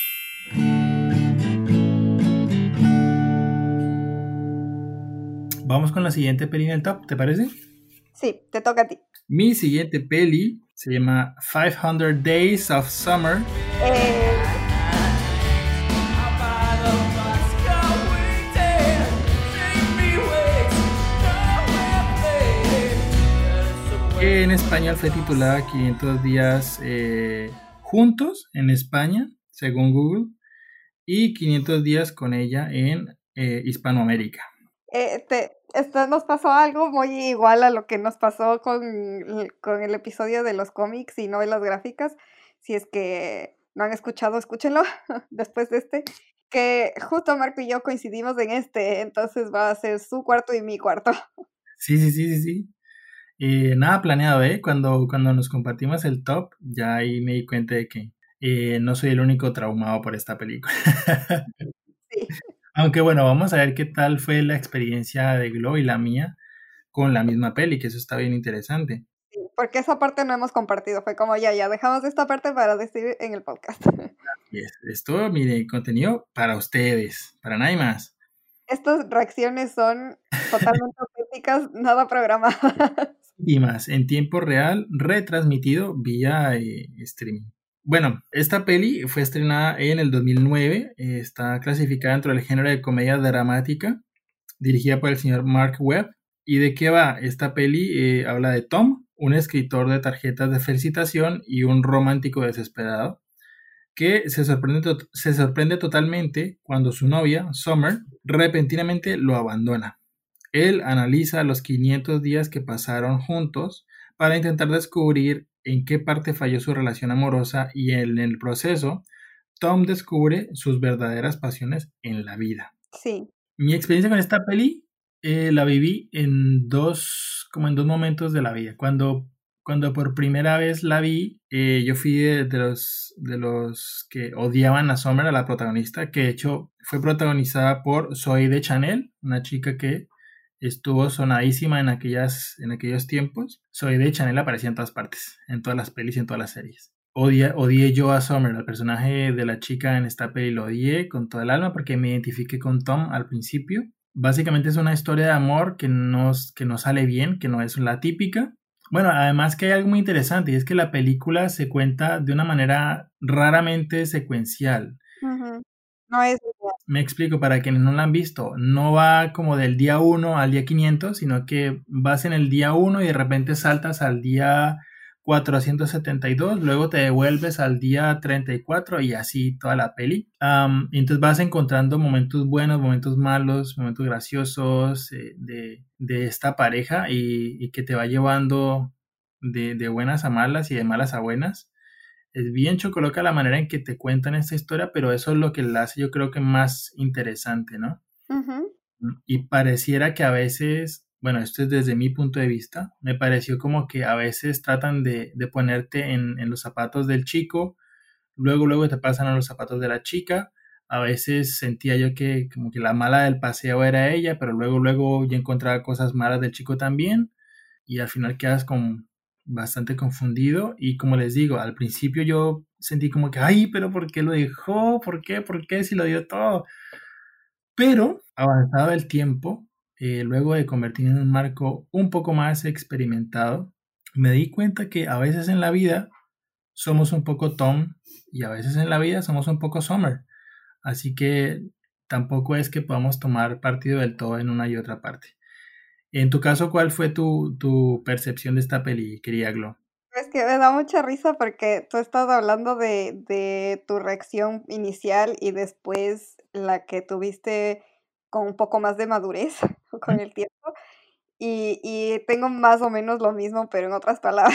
Vamos con la siguiente peli en el top, ¿te parece? Sí, te toca a ti. Mi siguiente peli se llama five hundred Days of Summer. Eh, Que en español fue titulada quinientos días eh, juntos en España, según Google, y quinientos días con ella en eh, Hispanoamérica. eh, te- esto nos pasó algo muy igual a lo que nos pasó con, el- con el episodio de los cómics y novelas gráficas. Si es que no han escuchado, escúchenlo después de este. Que justo Marco y yo coincidimos en este, entonces va a ser su cuarto y mi cuarto. Sí, sí, sí, sí, sí. Eh, nada planeado, ¿eh? Cuando, cuando nos compartimos el top, ya ahí me di cuenta de que eh, no soy el único traumado por esta película. Sí. Aunque bueno, vamos a ver qué tal fue la experiencia de Glo y la mía con la misma peli, que eso está bien interesante. Sí, porque esa parte no hemos compartido, fue como ya, ya, dejamos esta parte para decir en el podcast. Y es, esto, mire, contenido para ustedes, para nadie más. Estas reacciones son totalmente auténticas, nada programadas. Y más, en tiempo real, retransmitido vía eh, streaming. Bueno, esta peli fue estrenada en el dos mil nueve, eh, está clasificada dentro del género de comedia dramática, dirigida por el señor Mark Webb. ¿Y de qué va? Esta peli eh, habla de Tom, un escritor de tarjetas de felicitación y un romántico desesperado, que se sorprende, to- se sorprende totalmente cuando su novia, Summer, repentinamente lo abandona. Él analiza los quinientos días que pasaron juntos para intentar descubrir en qué parte falló su relación amorosa y en el proceso, Tom descubre sus verdaderas pasiones en la vida. Sí. Mi experiencia con esta peli eh, la viví en dos, como en dos momentos de la vida. Cuando, cuando por primera vez la vi, eh, yo fui de, de los, de los que odiaban a Summer, a la protagonista, que de hecho fue protagonizada por Zoe de Chanel, una chica que estuvo sonadísima en, aquellas, en aquellos tiempos. Zoe de Chanel aparecía en todas partes, en todas las pelis y en todas las series. Odié, odié yo a Summer, al personaje de la chica en esta peli, lo odié con toda el alma porque me identifiqué con Tom al principio. Básicamente es una historia de amor que no, que no sale bien, que no es la típica. Bueno, además que hay algo muy interesante y es que la película se cuenta de una manera raramente secuencial. Uh-huh. No es igual. Me explico, para quienes no la han visto, no va como del día uno al día quinientos, sino que vas en el día uno y de repente saltas al día cuatrocientos setenta y dos, luego te devuelves al día treinta y cuatro y así toda la peli. Um, entonces vas encontrando momentos buenos, momentos malos, momentos graciosos eh, de, de esta pareja y, y que te va llevando de, de buenas a malas y de malas a buenas. Es bien chocoloca la manera en que te cuentan esta historia, pero eso es lo que la hace yo creo que más interesante, ¿no? Uh-huh. Y pareciera que a veces, bueno, esto es desde mi punto de vista, me pareció como que a veces tratan de, de ponerte en, en los zapatos del chico, luego luego te pasan a los zapatos de la chica, A veces sentía yo que como que la mala del paseo era ella, pero luego, luego ya encontraba cosas malas del chico también y al final quedas con bastante confundido y como les digo, al principio yo sentí como que, ay, pero ¿por qué lo dejó? ¿Por qué? ¿Por qué si lo dio todo? Pero avanzado el tiempo, eh, luego de convertirme en un Marco un poco más experimentado, me di cuenta que a veces en la vida somos un poco Tom y a veces en la vida somos un poco Summer. Así que tampoco es que podamos tomar partido del todo en una y otra parte. En tu caso, ¿cuál fue tu, tu percepción de esta peli, querida Glo? Es que me da mucha risa porque tú estás hablando de, de tu reacción inicial y después la que tuviste con un poco más de madurez con el tiempo. Y, y tengo más o menos lo mismo, pero en otras palabras.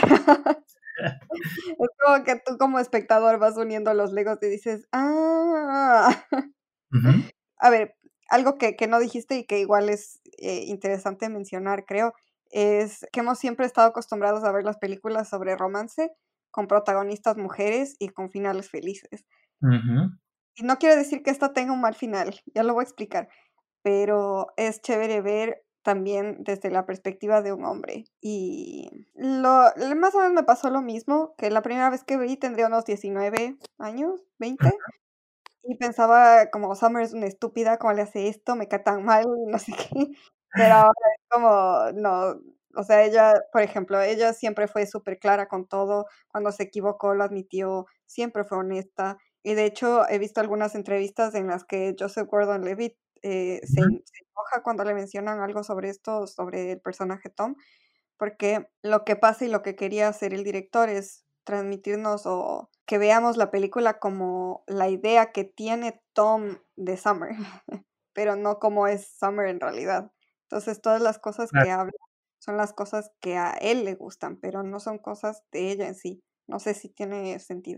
Es como que tú como espectador vas uniendo los legos y dices, ah. Uh-huh. A ver, algo que, que no dijiste y que igual es eh, interesante mencionar, creo, es que hemos siempre estado acostumbrados a ver las películas sobre romance con protagonistas mujeres y con finales felices. Uh-huh. Y no quiero decir que esto tenga un mal final, ya lo voy a explicar, pero es chévere ver también desde la perspectiva de un hombre. Y lo, más o menos me pasó lo mismo, que la primera vez que vi tendría unos diecinueve años, veinte. Y pensaba como Summer es una estúpida, ¿cómo le hace esto? Me cae tan mal, no sé qué. Pero ahora es como, no, o sea, ella, por ejemplo, ella siempre fue súper clara con todo, cuando se equivocó lo admitió, siempre fue honesta. Y de hecho he visto algunas entrevistas en las que Joseph Gordon-Levitt eh, se, Uh-huh. se enoja cuando le mencionan algo sobre esto, sobre el personaje Tom, porque lo que pasa y lo que quería hacer el director es transmitirnos o que veamos la película como la idea que tiene Tom de Summer, pero no como es Summer en realidad. Entonces todas las cosas Claro. que habla son las cosas que a él le gustan, pero no son cosas de ella en sí. No sé si tiene sentido.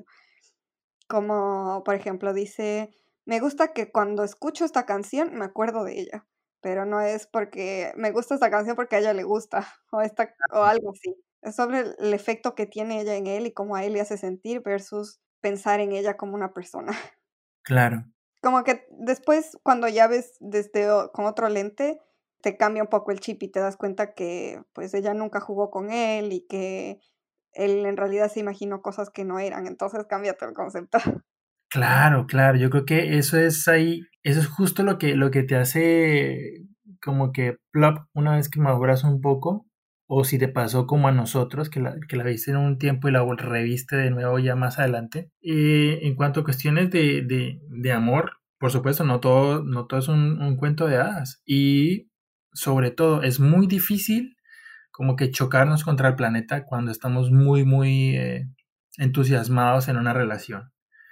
Como, por ejemplo, dice, me gusta que cuando escucho esta canción me acuerdo de ella, pero no es porque me gusta esta canción porque a ella le gusta o, esta, o algo así. Es sobre el, el efecto que tiene ella en él y cómo a él le hace sentir versus pensar en ella como una persona. Claro. Como que después cuando ya ves desde o- con otro lente, te cambia un poco el chip y te das cuenta que pues ella nunca jugó con él y que él en realidad se imaginó cosas que no eran, entonces cambia todo el concepto. Claro, claro. Yo creo que eso es ahí, eso es justo lo que, lo que te hace como que plop una vez que maduras un poco, o si te pasó como a nosotros, que la, que la viste en un tiempo y la vol- reviste de nuevo ya más adelante. Eh, en cuanto a cuestiones de, de, de amor, por supuesto, no todo, no todo es un, un cuento de hadas. Y sobre todo, es muy difícil como que chocarnos contra el planeta cuando estamos muy, muy eh, entusiasmados en una relación.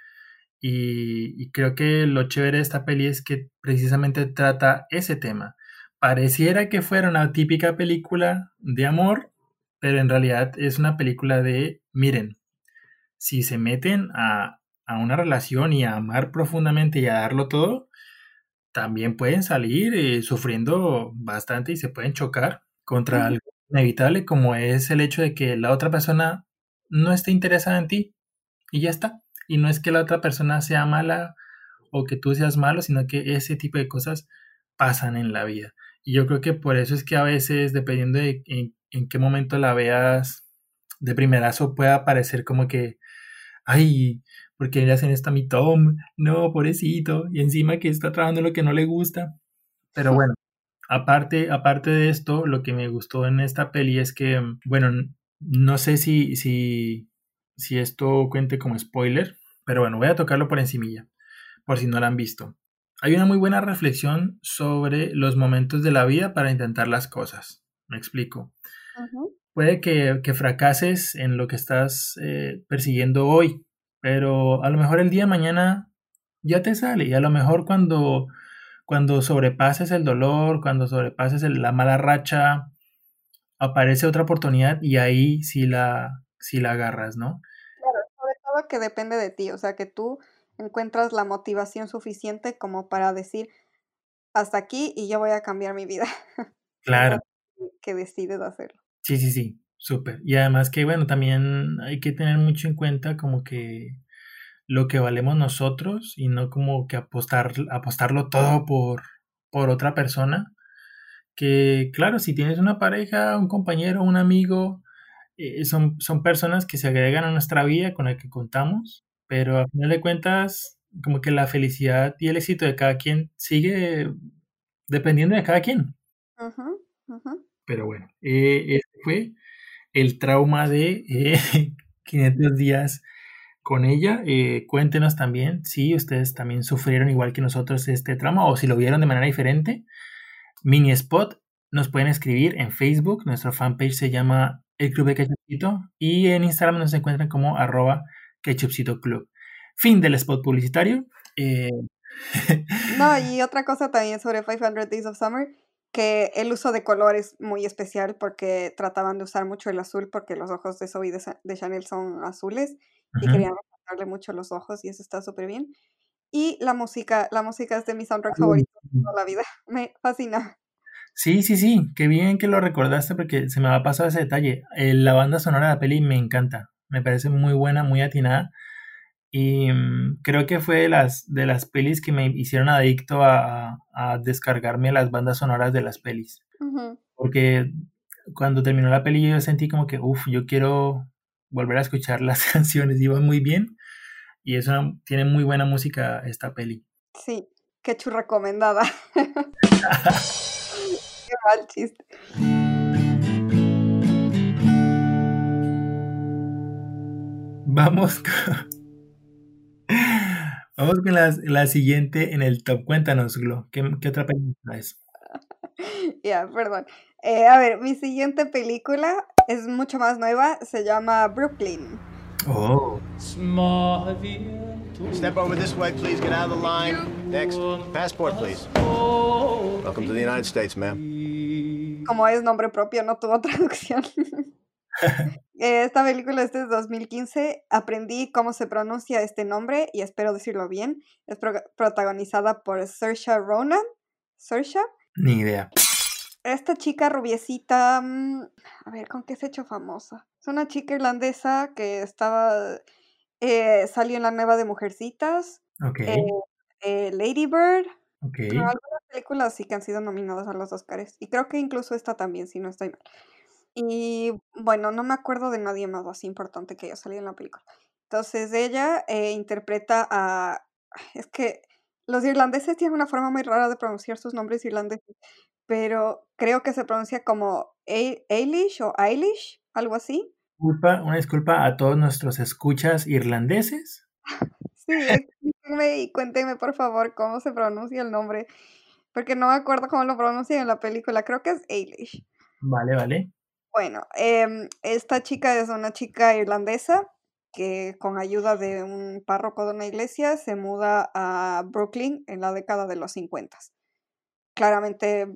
Y, y creo que lo chévere de esta peli es que precisamente trata ese tema. Pareciera que fuera una típica película de amor, pero en realidad es una película de, miren, si se meten a, a una relación y a amar profundamente y a darlo todo, también pueden salir eh, sufriendo bastante y se pueden chocar contra algo inevitable como es el hecho de que la otra persona no esté interesada en ti y ya está. Y no es que la otra persona sea mala o que tú seas malo, sino que ese tipo de cosas pasan en la vida. Y yo creo que por eso es que a veces, dependiendo de en, en qué momento la veas de primerazo, pueda parecer como que, ay, ¿por qué le hacen esto a mi Tom? No, pobrecito. Y encima que está trabajando lo que no le gusta. Pero bueno, aparte, aparte de esto, lo que me gustó en esta peli es que, bueno, no sé si, si, si esto cuente como spoiler, pero bueno, voy a tocarlo por encimilla, por si no la han visto. Hay una muy buena reflexión sobre los momentos de la vida para intentar las cosas. Me explico. Ujú. Puede que, que fracases en lo que estás eh, persiguiendo hoy, pero a lo mejor el día de mañana ya te sale y a lo mejor cuando, cuando sobrepases el dolor, cuando sobrepases el- la mala racha, aparece otra oportunidad y ahí sí la, sí la agarras, ¿no? Claro, sobre todo que depende de ti, o sea, que tú encuentras la motivación suficiente como para decir, hasta aquí y yo voy a cambiar mi vida. Es Claro, así que decides hacerlo. sí, sí, sí, súper. Y además que, bueno, también hay que tener mucho en cuenta como que lo que valemos nosotros y no como que apostar, apostarlo todo por, por otra persona. Que claro, si tienes una pareja, un compañero, un amigo, eh, son, son personas que se agregan a nuestra vida con las que contamos, pero a final de cuentas, como que la felicidad y el éxito de cada quien sigue dependiendo de cada quien. Ujú, ujú. Pero bueno, eh, ese fue el trauma de eh, quinientos días con ella. Eh, cuéntenos también si ustedes también sufrieron igual que nosotros este trauma o si lo vieron de manera diferente. Mini Spot, nos pueden escribir en Facebook, nuestra fanpage se llama El Club de Ketchupcito y en Instagram nos encuentran como arroba Ketchupcito Club. Fin del spot publicitario. Eh... No, y otra cosa también sobre quinientos Days of Summer, que el uso de color es muy especial porque trataban de usar mucho el azul porque los ojos de Zoe de, de Chanel son azules y uh-huh. querían resaltarle mucho los ojos y eso está súper bien. Y la música, la música es de mi soundtrack favorito de toda la vida, me fascina. Sí, sí, sí, qué bien que lo recordaste porque se me va a pasar ese detalle. Eh, la banda sonora de la peli me encanta, me parece muy buena, muy atinada y um, creo que fue de las, de las pelis que me hicieron adicto a, a descargarme las bandas sonoras de las pelis. Uh-huh. Porque cuando terminó la peli yo sentí como que, uff, yo quiero volver a escuchar las canciones, iban muy bien y es una, tiene muy buena música esta peli. Sí, qué chu recomendada. Qué mal chiste. Vamos con, vamos con la, la siguiente en el top. Cuéntanos, Glo, ¿qué, qué otra película es? Ya, yeah, perdón. Eh, a ver, mi siguiente película es mucho más nueva, se llama Brooklyn. Oh. Step over this way, please. Get out of the line. Next. Passport, please. Welcome to the United States, ma'am. Como es nombre propio, no tuvo traducción. Esta película es de dos mil quince. Aprendí cómo se pronuncia este nombre y espero decirlo bien. Es pro protagonizada por Saoirse Ronan. ¿Saoirse? Ni idea. Esta chica rubiecita, a ver, ¿con qué se ha hecho famosa? Es una chica irlandesa que estaba, eh, salió en la nueva de Mujercitas, okay. eh, eh, Lady Bird, okay. Pero algunas películas sí que han sido nominadas a los Oscars, y creo que incluso esta también, si no estoy mal. Y bueno, no me acuerdo de nadie más así importante que haya salido en la película. Entonces ella eh, interpreta a, es que los irlandeses tienen una forma muy rara de pronunciar sus nombres irlandeses, pero creo que se pronuncia como Eilish o Eilish, algo así. Disculpa, una disculpa a todos nuestros escuchas irlandeses. Sí, explíquenme y cuéntenme por favor cómo se pronuncia el nombre, porque no me acuerdo cómo lo pronuncian en la película, creo que es Eilish. Vale, vale. Bueno, eh, esta chica es una chica irlandesa que con ayuda de un párroco de una iglesia se muda a Brooklyn en la década de los cincuenta. Claramente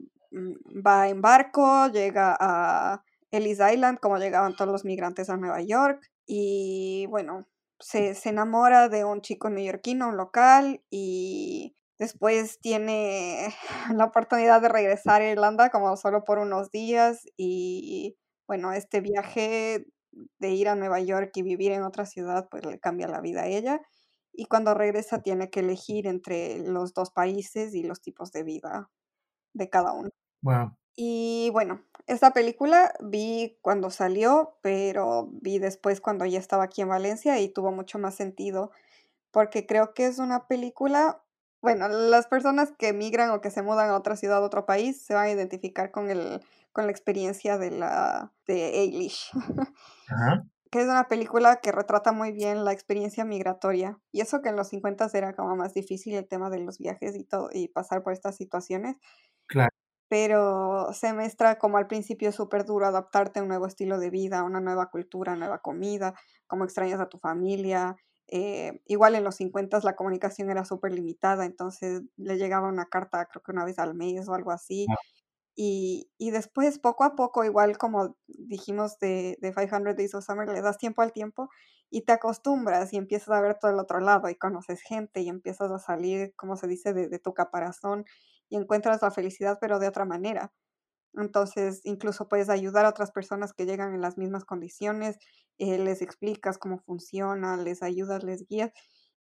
va en barco, llega a Ellis Island, como llegaban todos los migrantes a Nueva York, y bueno, se, se enamora de un chico neoyorquino, un local, y después tiene la oportunidad de regresar a Irlanda como solo por unos días, y bueno, este viaje de ir a Nueva York y vivir en otra ciudad, pues le cambia la vida a ella, y cuando regresa tiene que elegir entre los dos países y los tipos de vida de cada uno. Wow. Y bueno, esta película vi cuando salió, pero vi después cuando ya estaba aquí en Valencia y tuvo mucho más sentido, porque creo que es una película, bueno, las personas que emigran o que se mudan a otra ciudad, a otro país, se van a identificar con, el, con la experiencia de, la, de Eilish. Ajá. Que es una película que retrata muy bien la experiencia migratoria. Y eso que en los cincuenta era como más difícil el tema de los viajes y todo, y pasar por estas situaciones. Claro. Pero se muestra como al principio es súper duro adaptarte a un nuevo estilo de vida, a una nueva cultura, nueva comida, cómo extrañas a tu familia. Eh, igual en los cincuenta la comunicación era súper limitada, entonces le llegaba una carta creo que una vez al mes o algo así. Ah. Y, y después, poco a poco, igual como dijimos de, de quinientos Days of Summer, le das tiempo al tiempo y te acostumbras y empiezas a ver todo el otro lado y conoces gente y empiezas a salir, como se dice, de, de tu caparazón y encuentras la felicidad, pero de otra manera. Entonces, incluso puedes ayudar a otras personas que llegan en las mismas condiciones, eh, les explicas cómo funciona, les ayudas, les guías.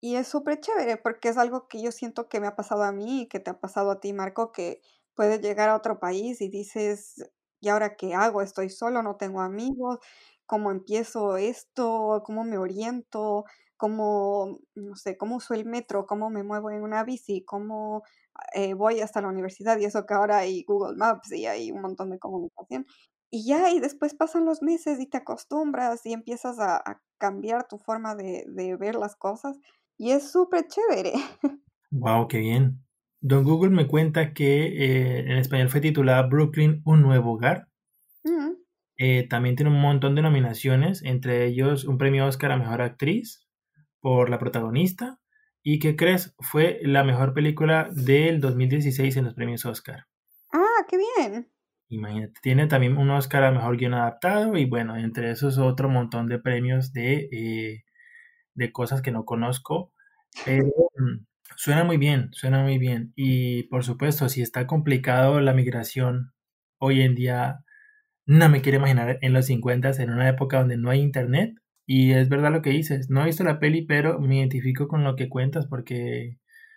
Y es súper chévere porque es algo que yo siento que me ha pasado a mí y que te ha pasado a ti, Marco, que puedes llegar a otro país y dices, ¿y ahora qué hago? Estoy solo, no tengo amigos, ¿cómo empiezo esto? ¿Cómo me oriento? ¿Cómo, no sé, cómo uso el metro? ¿Cómo me muevo en una bici? ¿Cómo eh, voy hasta la universidad? Y eso que ahora hay Google Maps y hay un montón de comunicación. Y ya, y después pasan los meses y te acostumbras y empiezas a, a cambiar tu forma de, de ver las cosas. Y es súper chévere. Wow, qué bien. Don Google me cuenta que eh, en español fue titulada Brooklyn, un nuevo hogar. Mm. Eh, también tiene un montón de nominaciones, entre ellos un premio Oscar a Mejor Actriz por la protagonista. ¿Y qué crees? Fue la mejor película del dos mil dieciséis en los premios Oscar. Ah, qué bien. Imagínate, tiene también un Oscar a Mejor Guión Adaptado y bueno, entre esos otro montón de premios de, eh, de cosas que no conozco, pero mm, suena muy bien, suena muy bien. Y por supuesto, si está complicado la migración hoy en día, no me quiero imaginar en los cincuenta, en una época donde no hay internet. Y es verdad lo que dices, no he visto la peli, pero me identifico con lo que cuentas porque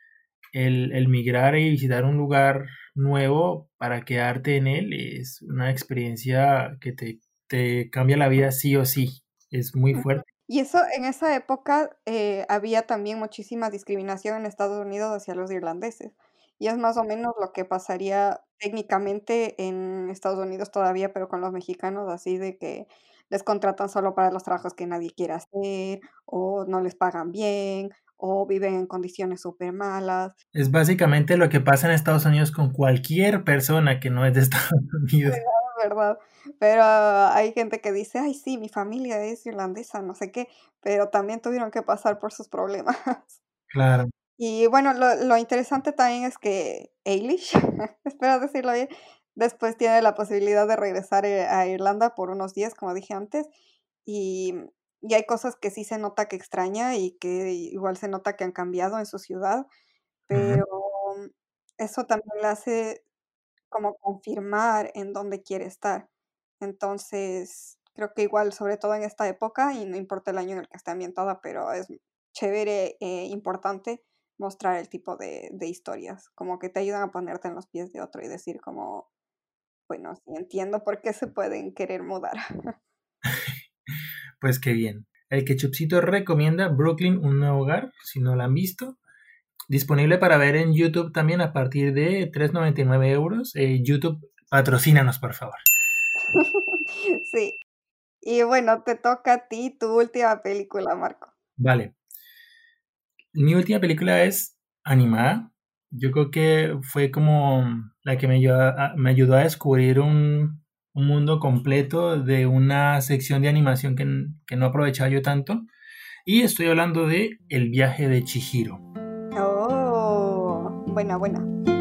el, el migrar y visitar un lugar nuevo para quedarte en él es una experiencia que te, te cambia la vida sí o sí. Es muy Ujú. fuerte. Y eso, en esa época eh, había también muchísima discriminación en Estados Unidos hacia los irlandeses. Y es más o menos lo que pasaría técnicamente en Estados Unidos todavía, pero con los mexicanos, así de que les contratan solo para los trabajos que nadie quiere hacer, o no les pagan bien, o viven en condiciones súper malas. Es básicamente lo que pasa en Estados Unidos con cualquier persona que no es de Estados Unidos. ¿Verdad? Pero hay gente que dice, ay, sí, mi familia es irlandesa, no sé qué, pero también tuvieron que pasar por sus problemas. Claro. Y bueno, lo, lo interesante también es que Eilish, espero decirlo bien, después tiene la posibilidad de regresar eh, a Irlanda por unos días, como dije antes, y, y hay cosas que sí se nota que extraña y que igual se nota que han cambiado en su ciudad, Ujú. pero eso también le hace como confirmar en dónde quiere estar. Entonces, creo que igual, sobre todo en esta época, y no importa el año en el que esté ambientada, pero es chévere e importante mostrar el tipo de, de historias, como que te ayudan a ponerte en los pies de otro y decir como, bueno, sí entiendo por qué se pueden querer mudar. Pues qué bien. El Ketchupcito recomienda Brooklyn, un nuevo hogar, si no la han visto. Disponible para ver en YouTube también a partir de tres noventa y nueve euros. Eh, YouTube, patrocínanos, por favor. Sí. Y bueno, te toca a ti tu última película, Marco. Vale. Mi última película es animada. Yo creo que fue como la que me ayudó a, me ayudó a descubrir un, un mundo completo de una sección de animación que, que no aprovechaba yo tanto. Y estoy hablando de El viaje de Chihiro. Oh, buena, buena.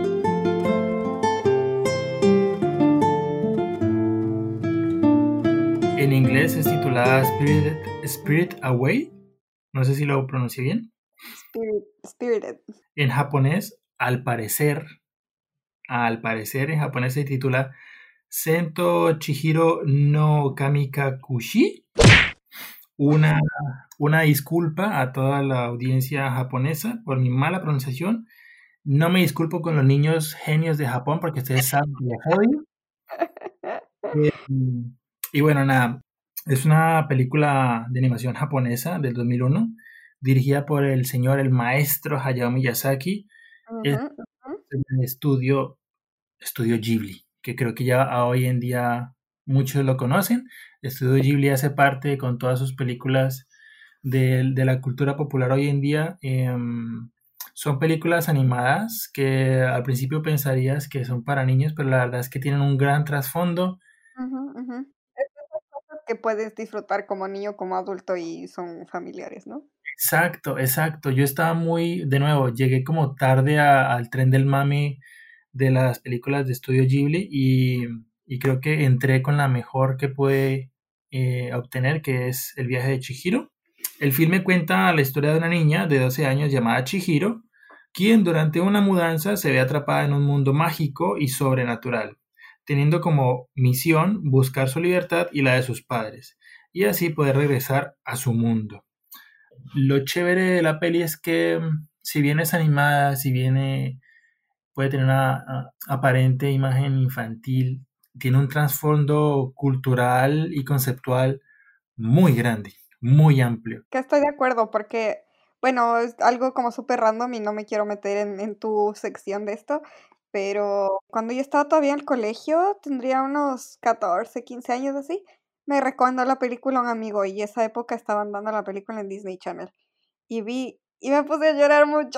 En inglés es titulada Spirit, Spirit Away. No sé si lo pronuncié bien. Spirit, Spirited. En japonés, al parecer, al parecer en japonés se titula Sento Chihiro no Kamikakushi. Una, una disculpa a toda la audiencia japonesa por mi mala pronunciación. No me disculpo con los niños genios de Japón porque ustedes saben que los odio. Eh, y bueno, nada, es una película de animación japonesa del dos mil uno, dirigida por el señor, el maestro Hayao Miyazaki. Ujú, Es ujú. el estudio, estudio Ghibli, que creo que ya hoy en día muchos lo conocen. Estudio Ghibli hace parte con todas sus películas de, de la cultura popular hoy en día. em, son películas animadas que al principio pensarías que son para niños, pero la verdad es que tienen un gran trasfondo. Ujú, ujú. Es de esas cosas que puedes disfrutar como niño, como adulto y son familiares, ¿no? Exacto, exacto. Yo estaba muy, de nuevo, llegué como tarde a- al tren del mame de las películas de Estudio Ghibli y, y creo que entré con la mejor que pude eh, obtener, que es El viaje de Chihiro. El filme cuenta la historia de una niña de doce años llamada Chihiro, quien durante una mudanza se ve atrapada en un mundo mágico y sobrenatural, teniendo como misión buscar su libertad y la de sus padres, y así poder regresar a su mundo. lo chévere de la peli es que si bien es animada, si bien eh, puede tener una a, aparente imagen infantil, tiene un trasfondo cultural y conceptual muy grande, muy amplio. Que estoy de acuerdo porque, bueno, es algo como súper random y no me quiero meter en, en tu sección de esto, pero cuando yo estaba todavía en el colegio, tendría unos catorce, quince años así, me recomendó la película un amigo y esa época estaban dando la película en Disney Channel y vi y me puse a llorar mucho.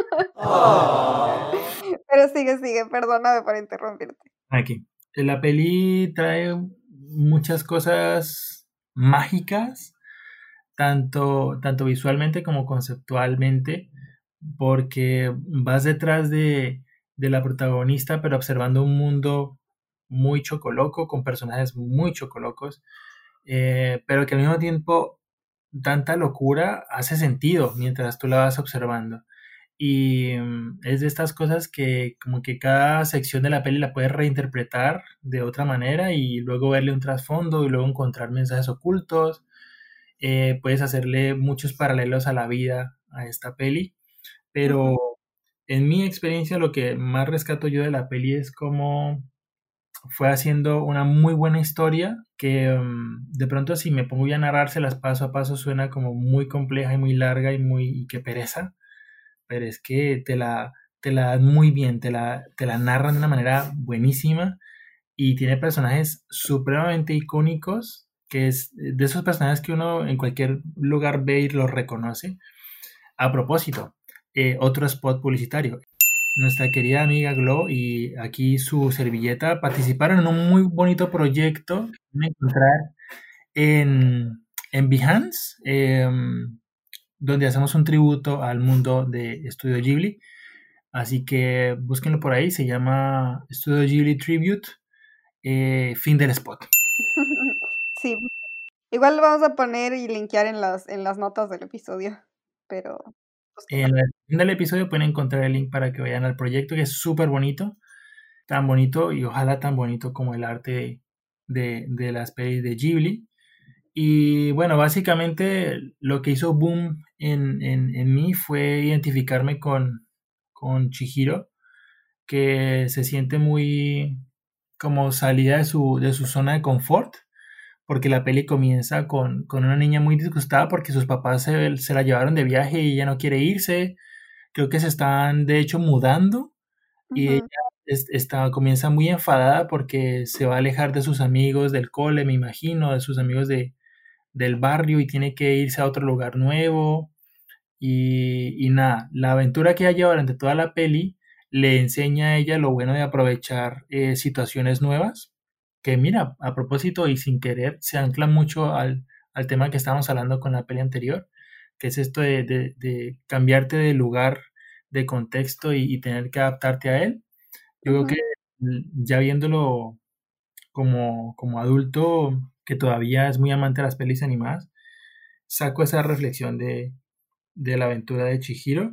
Pero sigue, sigue, perdóname por interrumpirte. Aquí. La peli trae muchas cosas mágicas, tanto, tanto visualmente como conceptualmente, porque vas detrás de, de la protagonista, pero observando un mundo muy chocoloco, con personajes muy chocolocos, eh, pero que al mismo tiempo tanta locura hace sentido mientras tú la vas observando. Y mm, es de estas cosas que como que cada sección de la peli la puedes reinterpretar de otra manera y luego verle un trasfondo y luego encontrar mensajes ocultos. Eh, puedes hacerle muchos paralelos a la vida a esta peli, pero en mi experiencia lo que más rescato yo de la peli es cómo fue haciendo una muy buena historia que um, de pronto si me pongo ya a narrárselas paso a paso suena como muy compleja y muy larga y muy y que pereza, pero es que te la, te la dan muy bien, te la, te la narran de una manera buenísima y tiene personajes supremamente icónicos, que es de esos personajes que uno en cualquier lugar ve y los reconoce. A propósito, eh, otro spot publicitario. Nuestra querida amiga Glo y aquí su servilleta participaron en un muy bonito proyecto que pueden encontrar en, en Behance, eh, donde hacemos un tributo al mundo de Estudio Ghibli. Así que búsquenlo por ahí, se llama Estudio Ghibli Tribute, eh, fin del spot. Sí, igual lo vamos a poner y linkear en las, en las notas del episodio, pero... En la descripción del episodio pueden encontrar el link para que vayan al proyecto, que es súper bonito, tan bonito y ojalá tan bonito como el arte de, de las pelis de Ghibli. Y bueno, básicamente lo que hizo boom en, en, en mí fue identificarme con, con Chihiro, que se siente muy como salida de su, de su zona de confort, porque la peli comienza con, con una niña muy disgustada porque sus papás se, se la llevaron de viaje y ella no quiere irse. Creo que se están de hecho mudando y ella Ujú. es- está, comienza muy enfadada porque se va a alejar de sus amigos del cole, me imagino, de sus amigos de, del barrio y tiene que irse a otro lugar nuevo. Y, y nada, la aventura que ella lleva durante toda la peli le enseña a ella lo bueno de aprovechar eh, situaciones nuevas, que mira, a propósito y sin querer, se ancla mucho al, al tema que estábamos hablando con la peli anterior, que es esto de, de- de cambiarte de lugar, de contexto y, y tener que adaptarte a él. Yo creo Ujú. que mm, ya viéndolo como, como adulto, que todavía es muy amante de las pelis animadas, saco esa reflexión de, de la aventura de Chihiro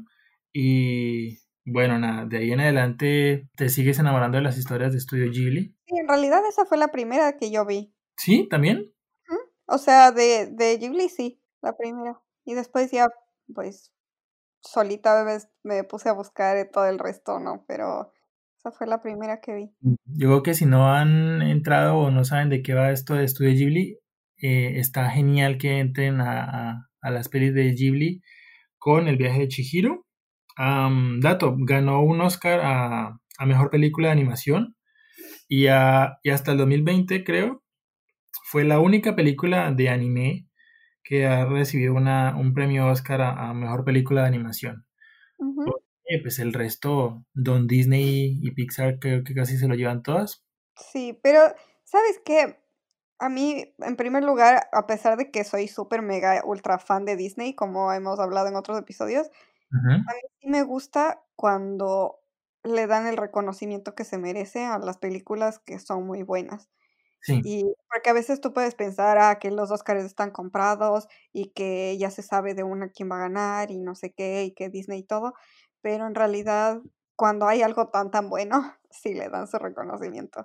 y bueno, nada, de ahí en adelante te sigues enamorando de las historias de Estudio Ghibli. Sí, en realidad esa fue la primera que yo vi. ¿Sí? ¿También? Ujú. O sea, de, de Ghibli sí, la primera. Y después ya, pues, solita bebés me puse a buscar eh, todo el resto, ¿no? Pero esa fue la primera que vi. Yo creo que si no han entrado o no saben de qué va esto de Estudio Ghibli, eh, está genial que entren a, a- a las pelis de Ghibli con El viaje de Chihiro. Am, dato, ganó un Oscar a, a Mejor Película de Animación y, a- y hasta el dos mil veinte, creo, fue la única película de anime que ha recibido una, un premio Oscar a, a Mejor Película de Animación. Ujú. Porque, pues el resto, Don Disney y Pixar creo que casi se lo llevan todas. Sí, pero ¿sabes qué? A mí, en primer lugar, a pesar de que soy súper mega ultra fan de Disney, como hemos hablado en otros episodios, Ujú. a mí sí me gusta cuando le dan el reconocimiento que se merece a las películas que son muy buenas. Sí, Y porque a veces tú puedes pensar, ah, que los Óscares están comprados y que ya se sabe de una quién va a ganar y no sé qué, y que Disney y todo, pero en realidad cuando hay algo tan tan bueno, sí le dan su reconocimiento.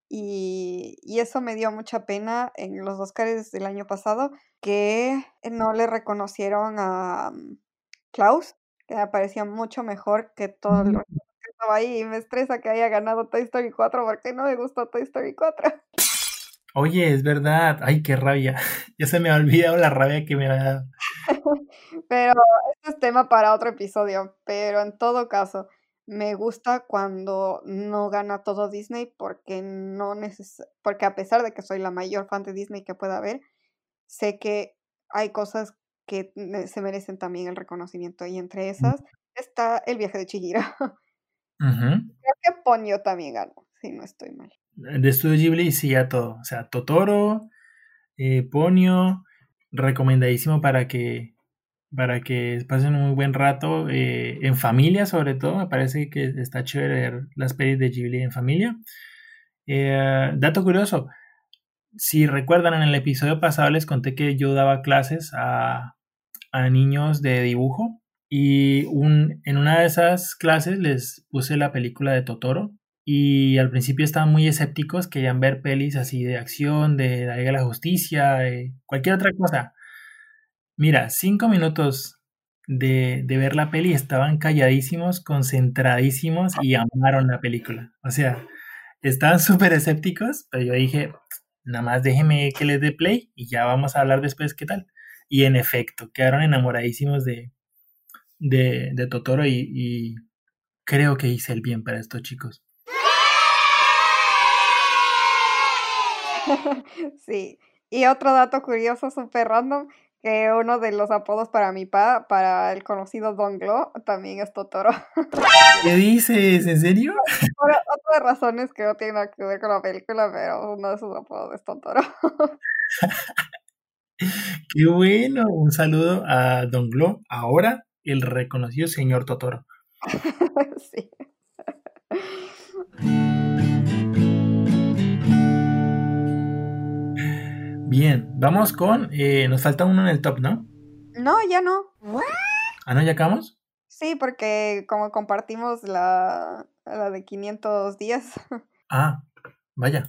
Y, y eso me dio mucha pena en los Oscars del año pasado, que no le reconocieron a um, Klaus, que me parecía mucho mejor que todo el resto que estaba ahí. Y me estresa que haya ganado Toy Story cuatro porque no me gustó Toy Story cuatro. Oye, es verdad. Ay, qué rabia. Ya se me ha olvidado la rabia que me ha dado. Pero este es tema para otro episodio. Pero en todo caso, me gusta cuando no gana todo Disney porque no neces porque a pesar de que soy la mayor fan de Disney que pueda haber, sé que hay cosas que ne- se merecen también el reconocimiento y entre esas está El viaje de Chihiro. Ujú. Creo que Ponyo también ganó, si no estoy mal. De Estudio Ghibli sí a todo. O sea, Totoro, eh, Ponyo, recomendadísimo para que para que pasen un muy buen rato eh, en familia, sobre todo. Me parece que está chévere ver las pelis de Ghibli en familia. Eh, dato curioso, si recuerdan, en el episodio pasado les conté que yo daba clases a, a niños de dibujo y un, en una de esas clases les puse la película de Totoro y al principio estaban muy escépticos, querían ver pelis así de acción, de la Liga de la Justicia, de cualquier otra cosa. Mira, cinco minutos de, de ver la peli, estaban calladísimos, concentradísimos y amaron la película. O sea, estaban súper escépticos, pero yo dije, nada más déjeme que les dé play y ya vamos a hablar después qué tal. Y en efecto, quedaron enamoradísimos de, de, de Totoro y, y creo que hice el bien para estos chicos. Sí. Y otro dato curioso, súper random, que uno de los apodos para mi pa, para el conocido Don Glo, también es Totoro. ¿Qué dices? ¿En serio? Por otras razones que no tienen nada que ver con la película, pero uno de sus apodos es Totoro. Qué bueno. Un saludo a Don Glo, ahora el reconocido señor Totoro. Sí. Bien, vamos con, eh, nos falta uno en el top, ¿no? No, ya no. Ah, ¿no? ¿Ya acabamos? Sí, porque como compartimos la, la de quinientos días. Ah, vaya.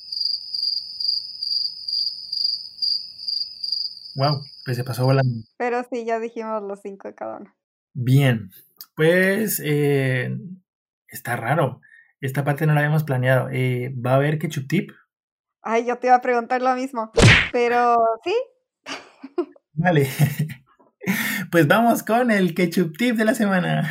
Wow, pues se pasó volando. Pero sí, ya dijimos los cinco de cada uno. Bien, pues eh, está raro. Esta parte no la habíamos planeado. Eh, ¿va a haber ketchup tip? Ay, yo te iba a preguntar lo mismo. Pero sí. Vale. Pues vamos con el ketchup tip de la semana.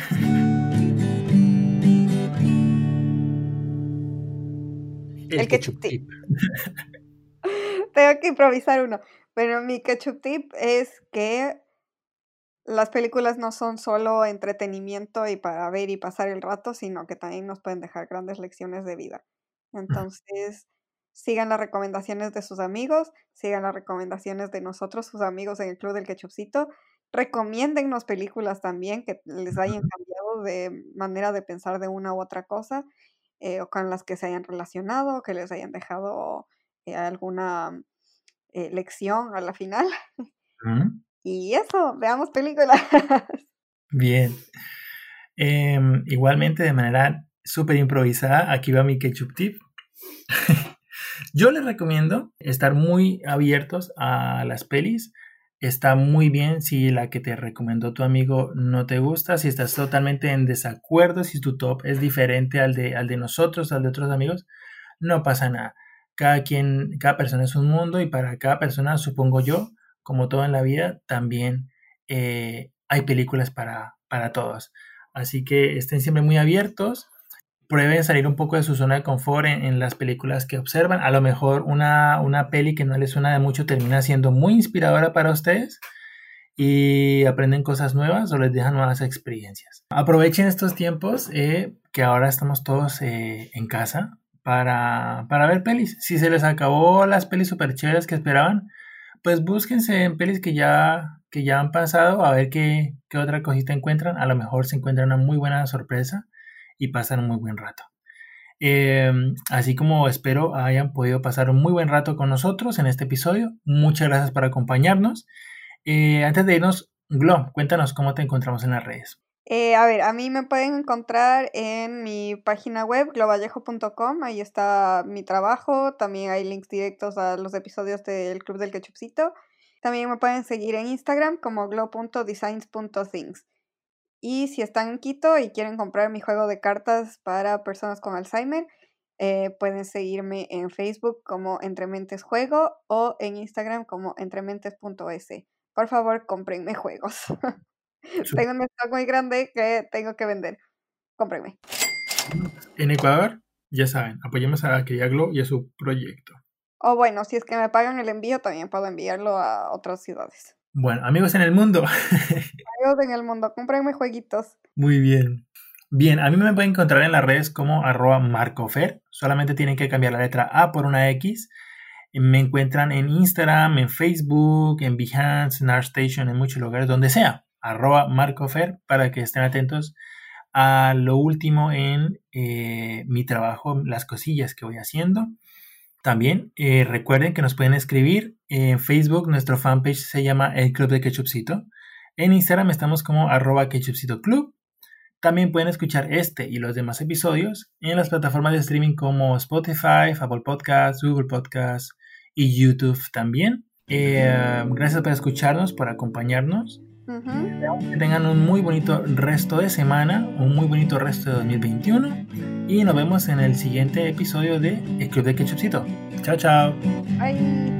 El, el ketchup tip. Tengo que improvisar uno. Pero mi ketchup tip es que las películas no son solo entretenimiento y para ver y pasar el rato, sino que también nos pueden dejar grandes lecciones de vida. Entonces, sigan las recomendaciones de sus amigos, sigan las recomendaciones de nosotros, sus amigos en el Club del Ketchupcito. Recomiéndennos películas también que les hayan cambiado de manera de pensar de una u otra cosa, eh, o con las que se hayan relacionado, que les hayan dejado eh, alguna eh, lección a la final. ¿Mm? Y eso, veamos películas. Bien. Eh, igualmente, de manera súper improvisada, aquí va mi ketchup tip. Yo les recomiendo estar muy abiertos a las pelis. Está muy bien si la que te recomendó tu amigo no te gusta, si estás totalmente en desacuerdo, si tu top es diferente al de, al de nosotros, al de otros amigos, no pasa nada. Cada quien, cada persona es un mundo y para cada persona, supongo yo, como todo en la vida, también eh, hay películas para, para todos. Así que estén siempre muy abiertos. Prueben salir un poco de su zona de confort en, en las películas que observan. A lo mejor una, una peli que no les suena de mucho termina siendo muy inspiradora para ustedes y aprenden cosas nuevas o les dejan nuevas experiencias. Aprovechen estos tiempos eh, que ahora estamos todos eh, en casa para, para ver pelis. Si se les acabó las pelis super chéveres que esperaban, pues búsquense en pelis que ya, que ya han pasado a ver qué, qué otra cosita encuentran. A lo mejor se encuentran una muy buena sorpresa y pasan un muy buen rato. Eh, así como espero hayan podido pasar un muy buen rato con nosotros en este episodio. Muchas gracias por acompañarnos. Eh, antes de irnos, Glo, cuéntanos cómo te encontramos en las redes. Eh, a ver, a mí me pueden encontrar en mi página web, globallejo punto com. Ahí está mi trabajo. También hay links directos a los episodios del Club del Ketchupcito. También me pueden seguir en Instagram como glo punto designs punto things. Y si están en Quito y quieren comprar mi juego de cartas para personas con Alzheimer, eh, pueden seguirme en Facebook como Entrementes Juego o en Instagram como entrementes punto es. Por favor, cómprenme juegos. Tengo un stock muy grande que tengo que vender. Cómprenme. En Ecuador, ya saben, apoyemos a la querida Glo y a su proyecto. O bueno, si es que me pagan el envío, también puedo enviarlo a otras ciudades. Bueno, amigos en el mundo. Amigos en el mundo, cómprenme jueguitos. Muy bien. Bien, a mí me pueden encontrar en las redes como arroba marcofer. Solamente tienen que cambiar la letra A por una X. Me encuentran en Instagram, en Facebook, en Behance, en ArtStation, en muchos lugares, donde sea. Arroba marcofer, para que estén atentos a lo último en eh, mi trabajo, las cosillas que voy haciendo. También eh, recuerden que nos pueden escribir en Facebook. Nuestro fanpage se llama El Club de Ketchupcito. En Instagram estamos como arroba Ketchupcito Club. También pueden escuchar este y los demás episodios en las plataformas de streaming como Spotify, Apple Podcasts, Google Podcasts y YouTube también. Eh, gracias por escucharnos, por acompañarnos. Uh-huh. Que tengan un muy bonito resto de semana, un muy bonito resto de dos mil veintiuno y nos vemos en el siguiente episodio de El Club de Ketchupcito. Chao, chao. Bye.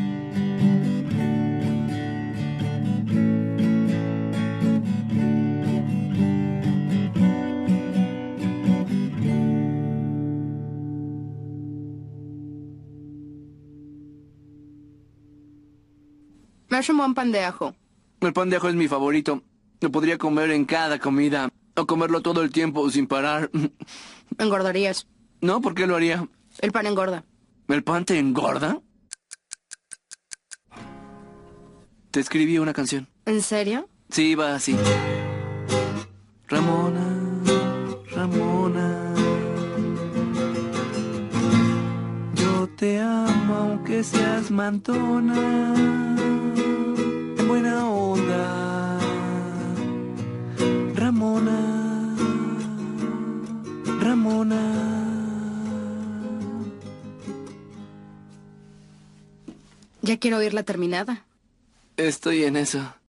Me hace un buen pan de ajo. El pan de ajo es mi favorito. Lo podría comer en cada comida. O comerlo todo el tiempo sin parar. Engordarías. No, ¿por qué lo haría? El pan engorda. ¿El pan te engorda? Te escribí una canción. ¿En serio? Sí, va así. Ramona, Ramona, yo te amo aunque seas mantona. En buena onda, Ramona, Ramona. Ya quiero oír la terminada. Estoy en eso.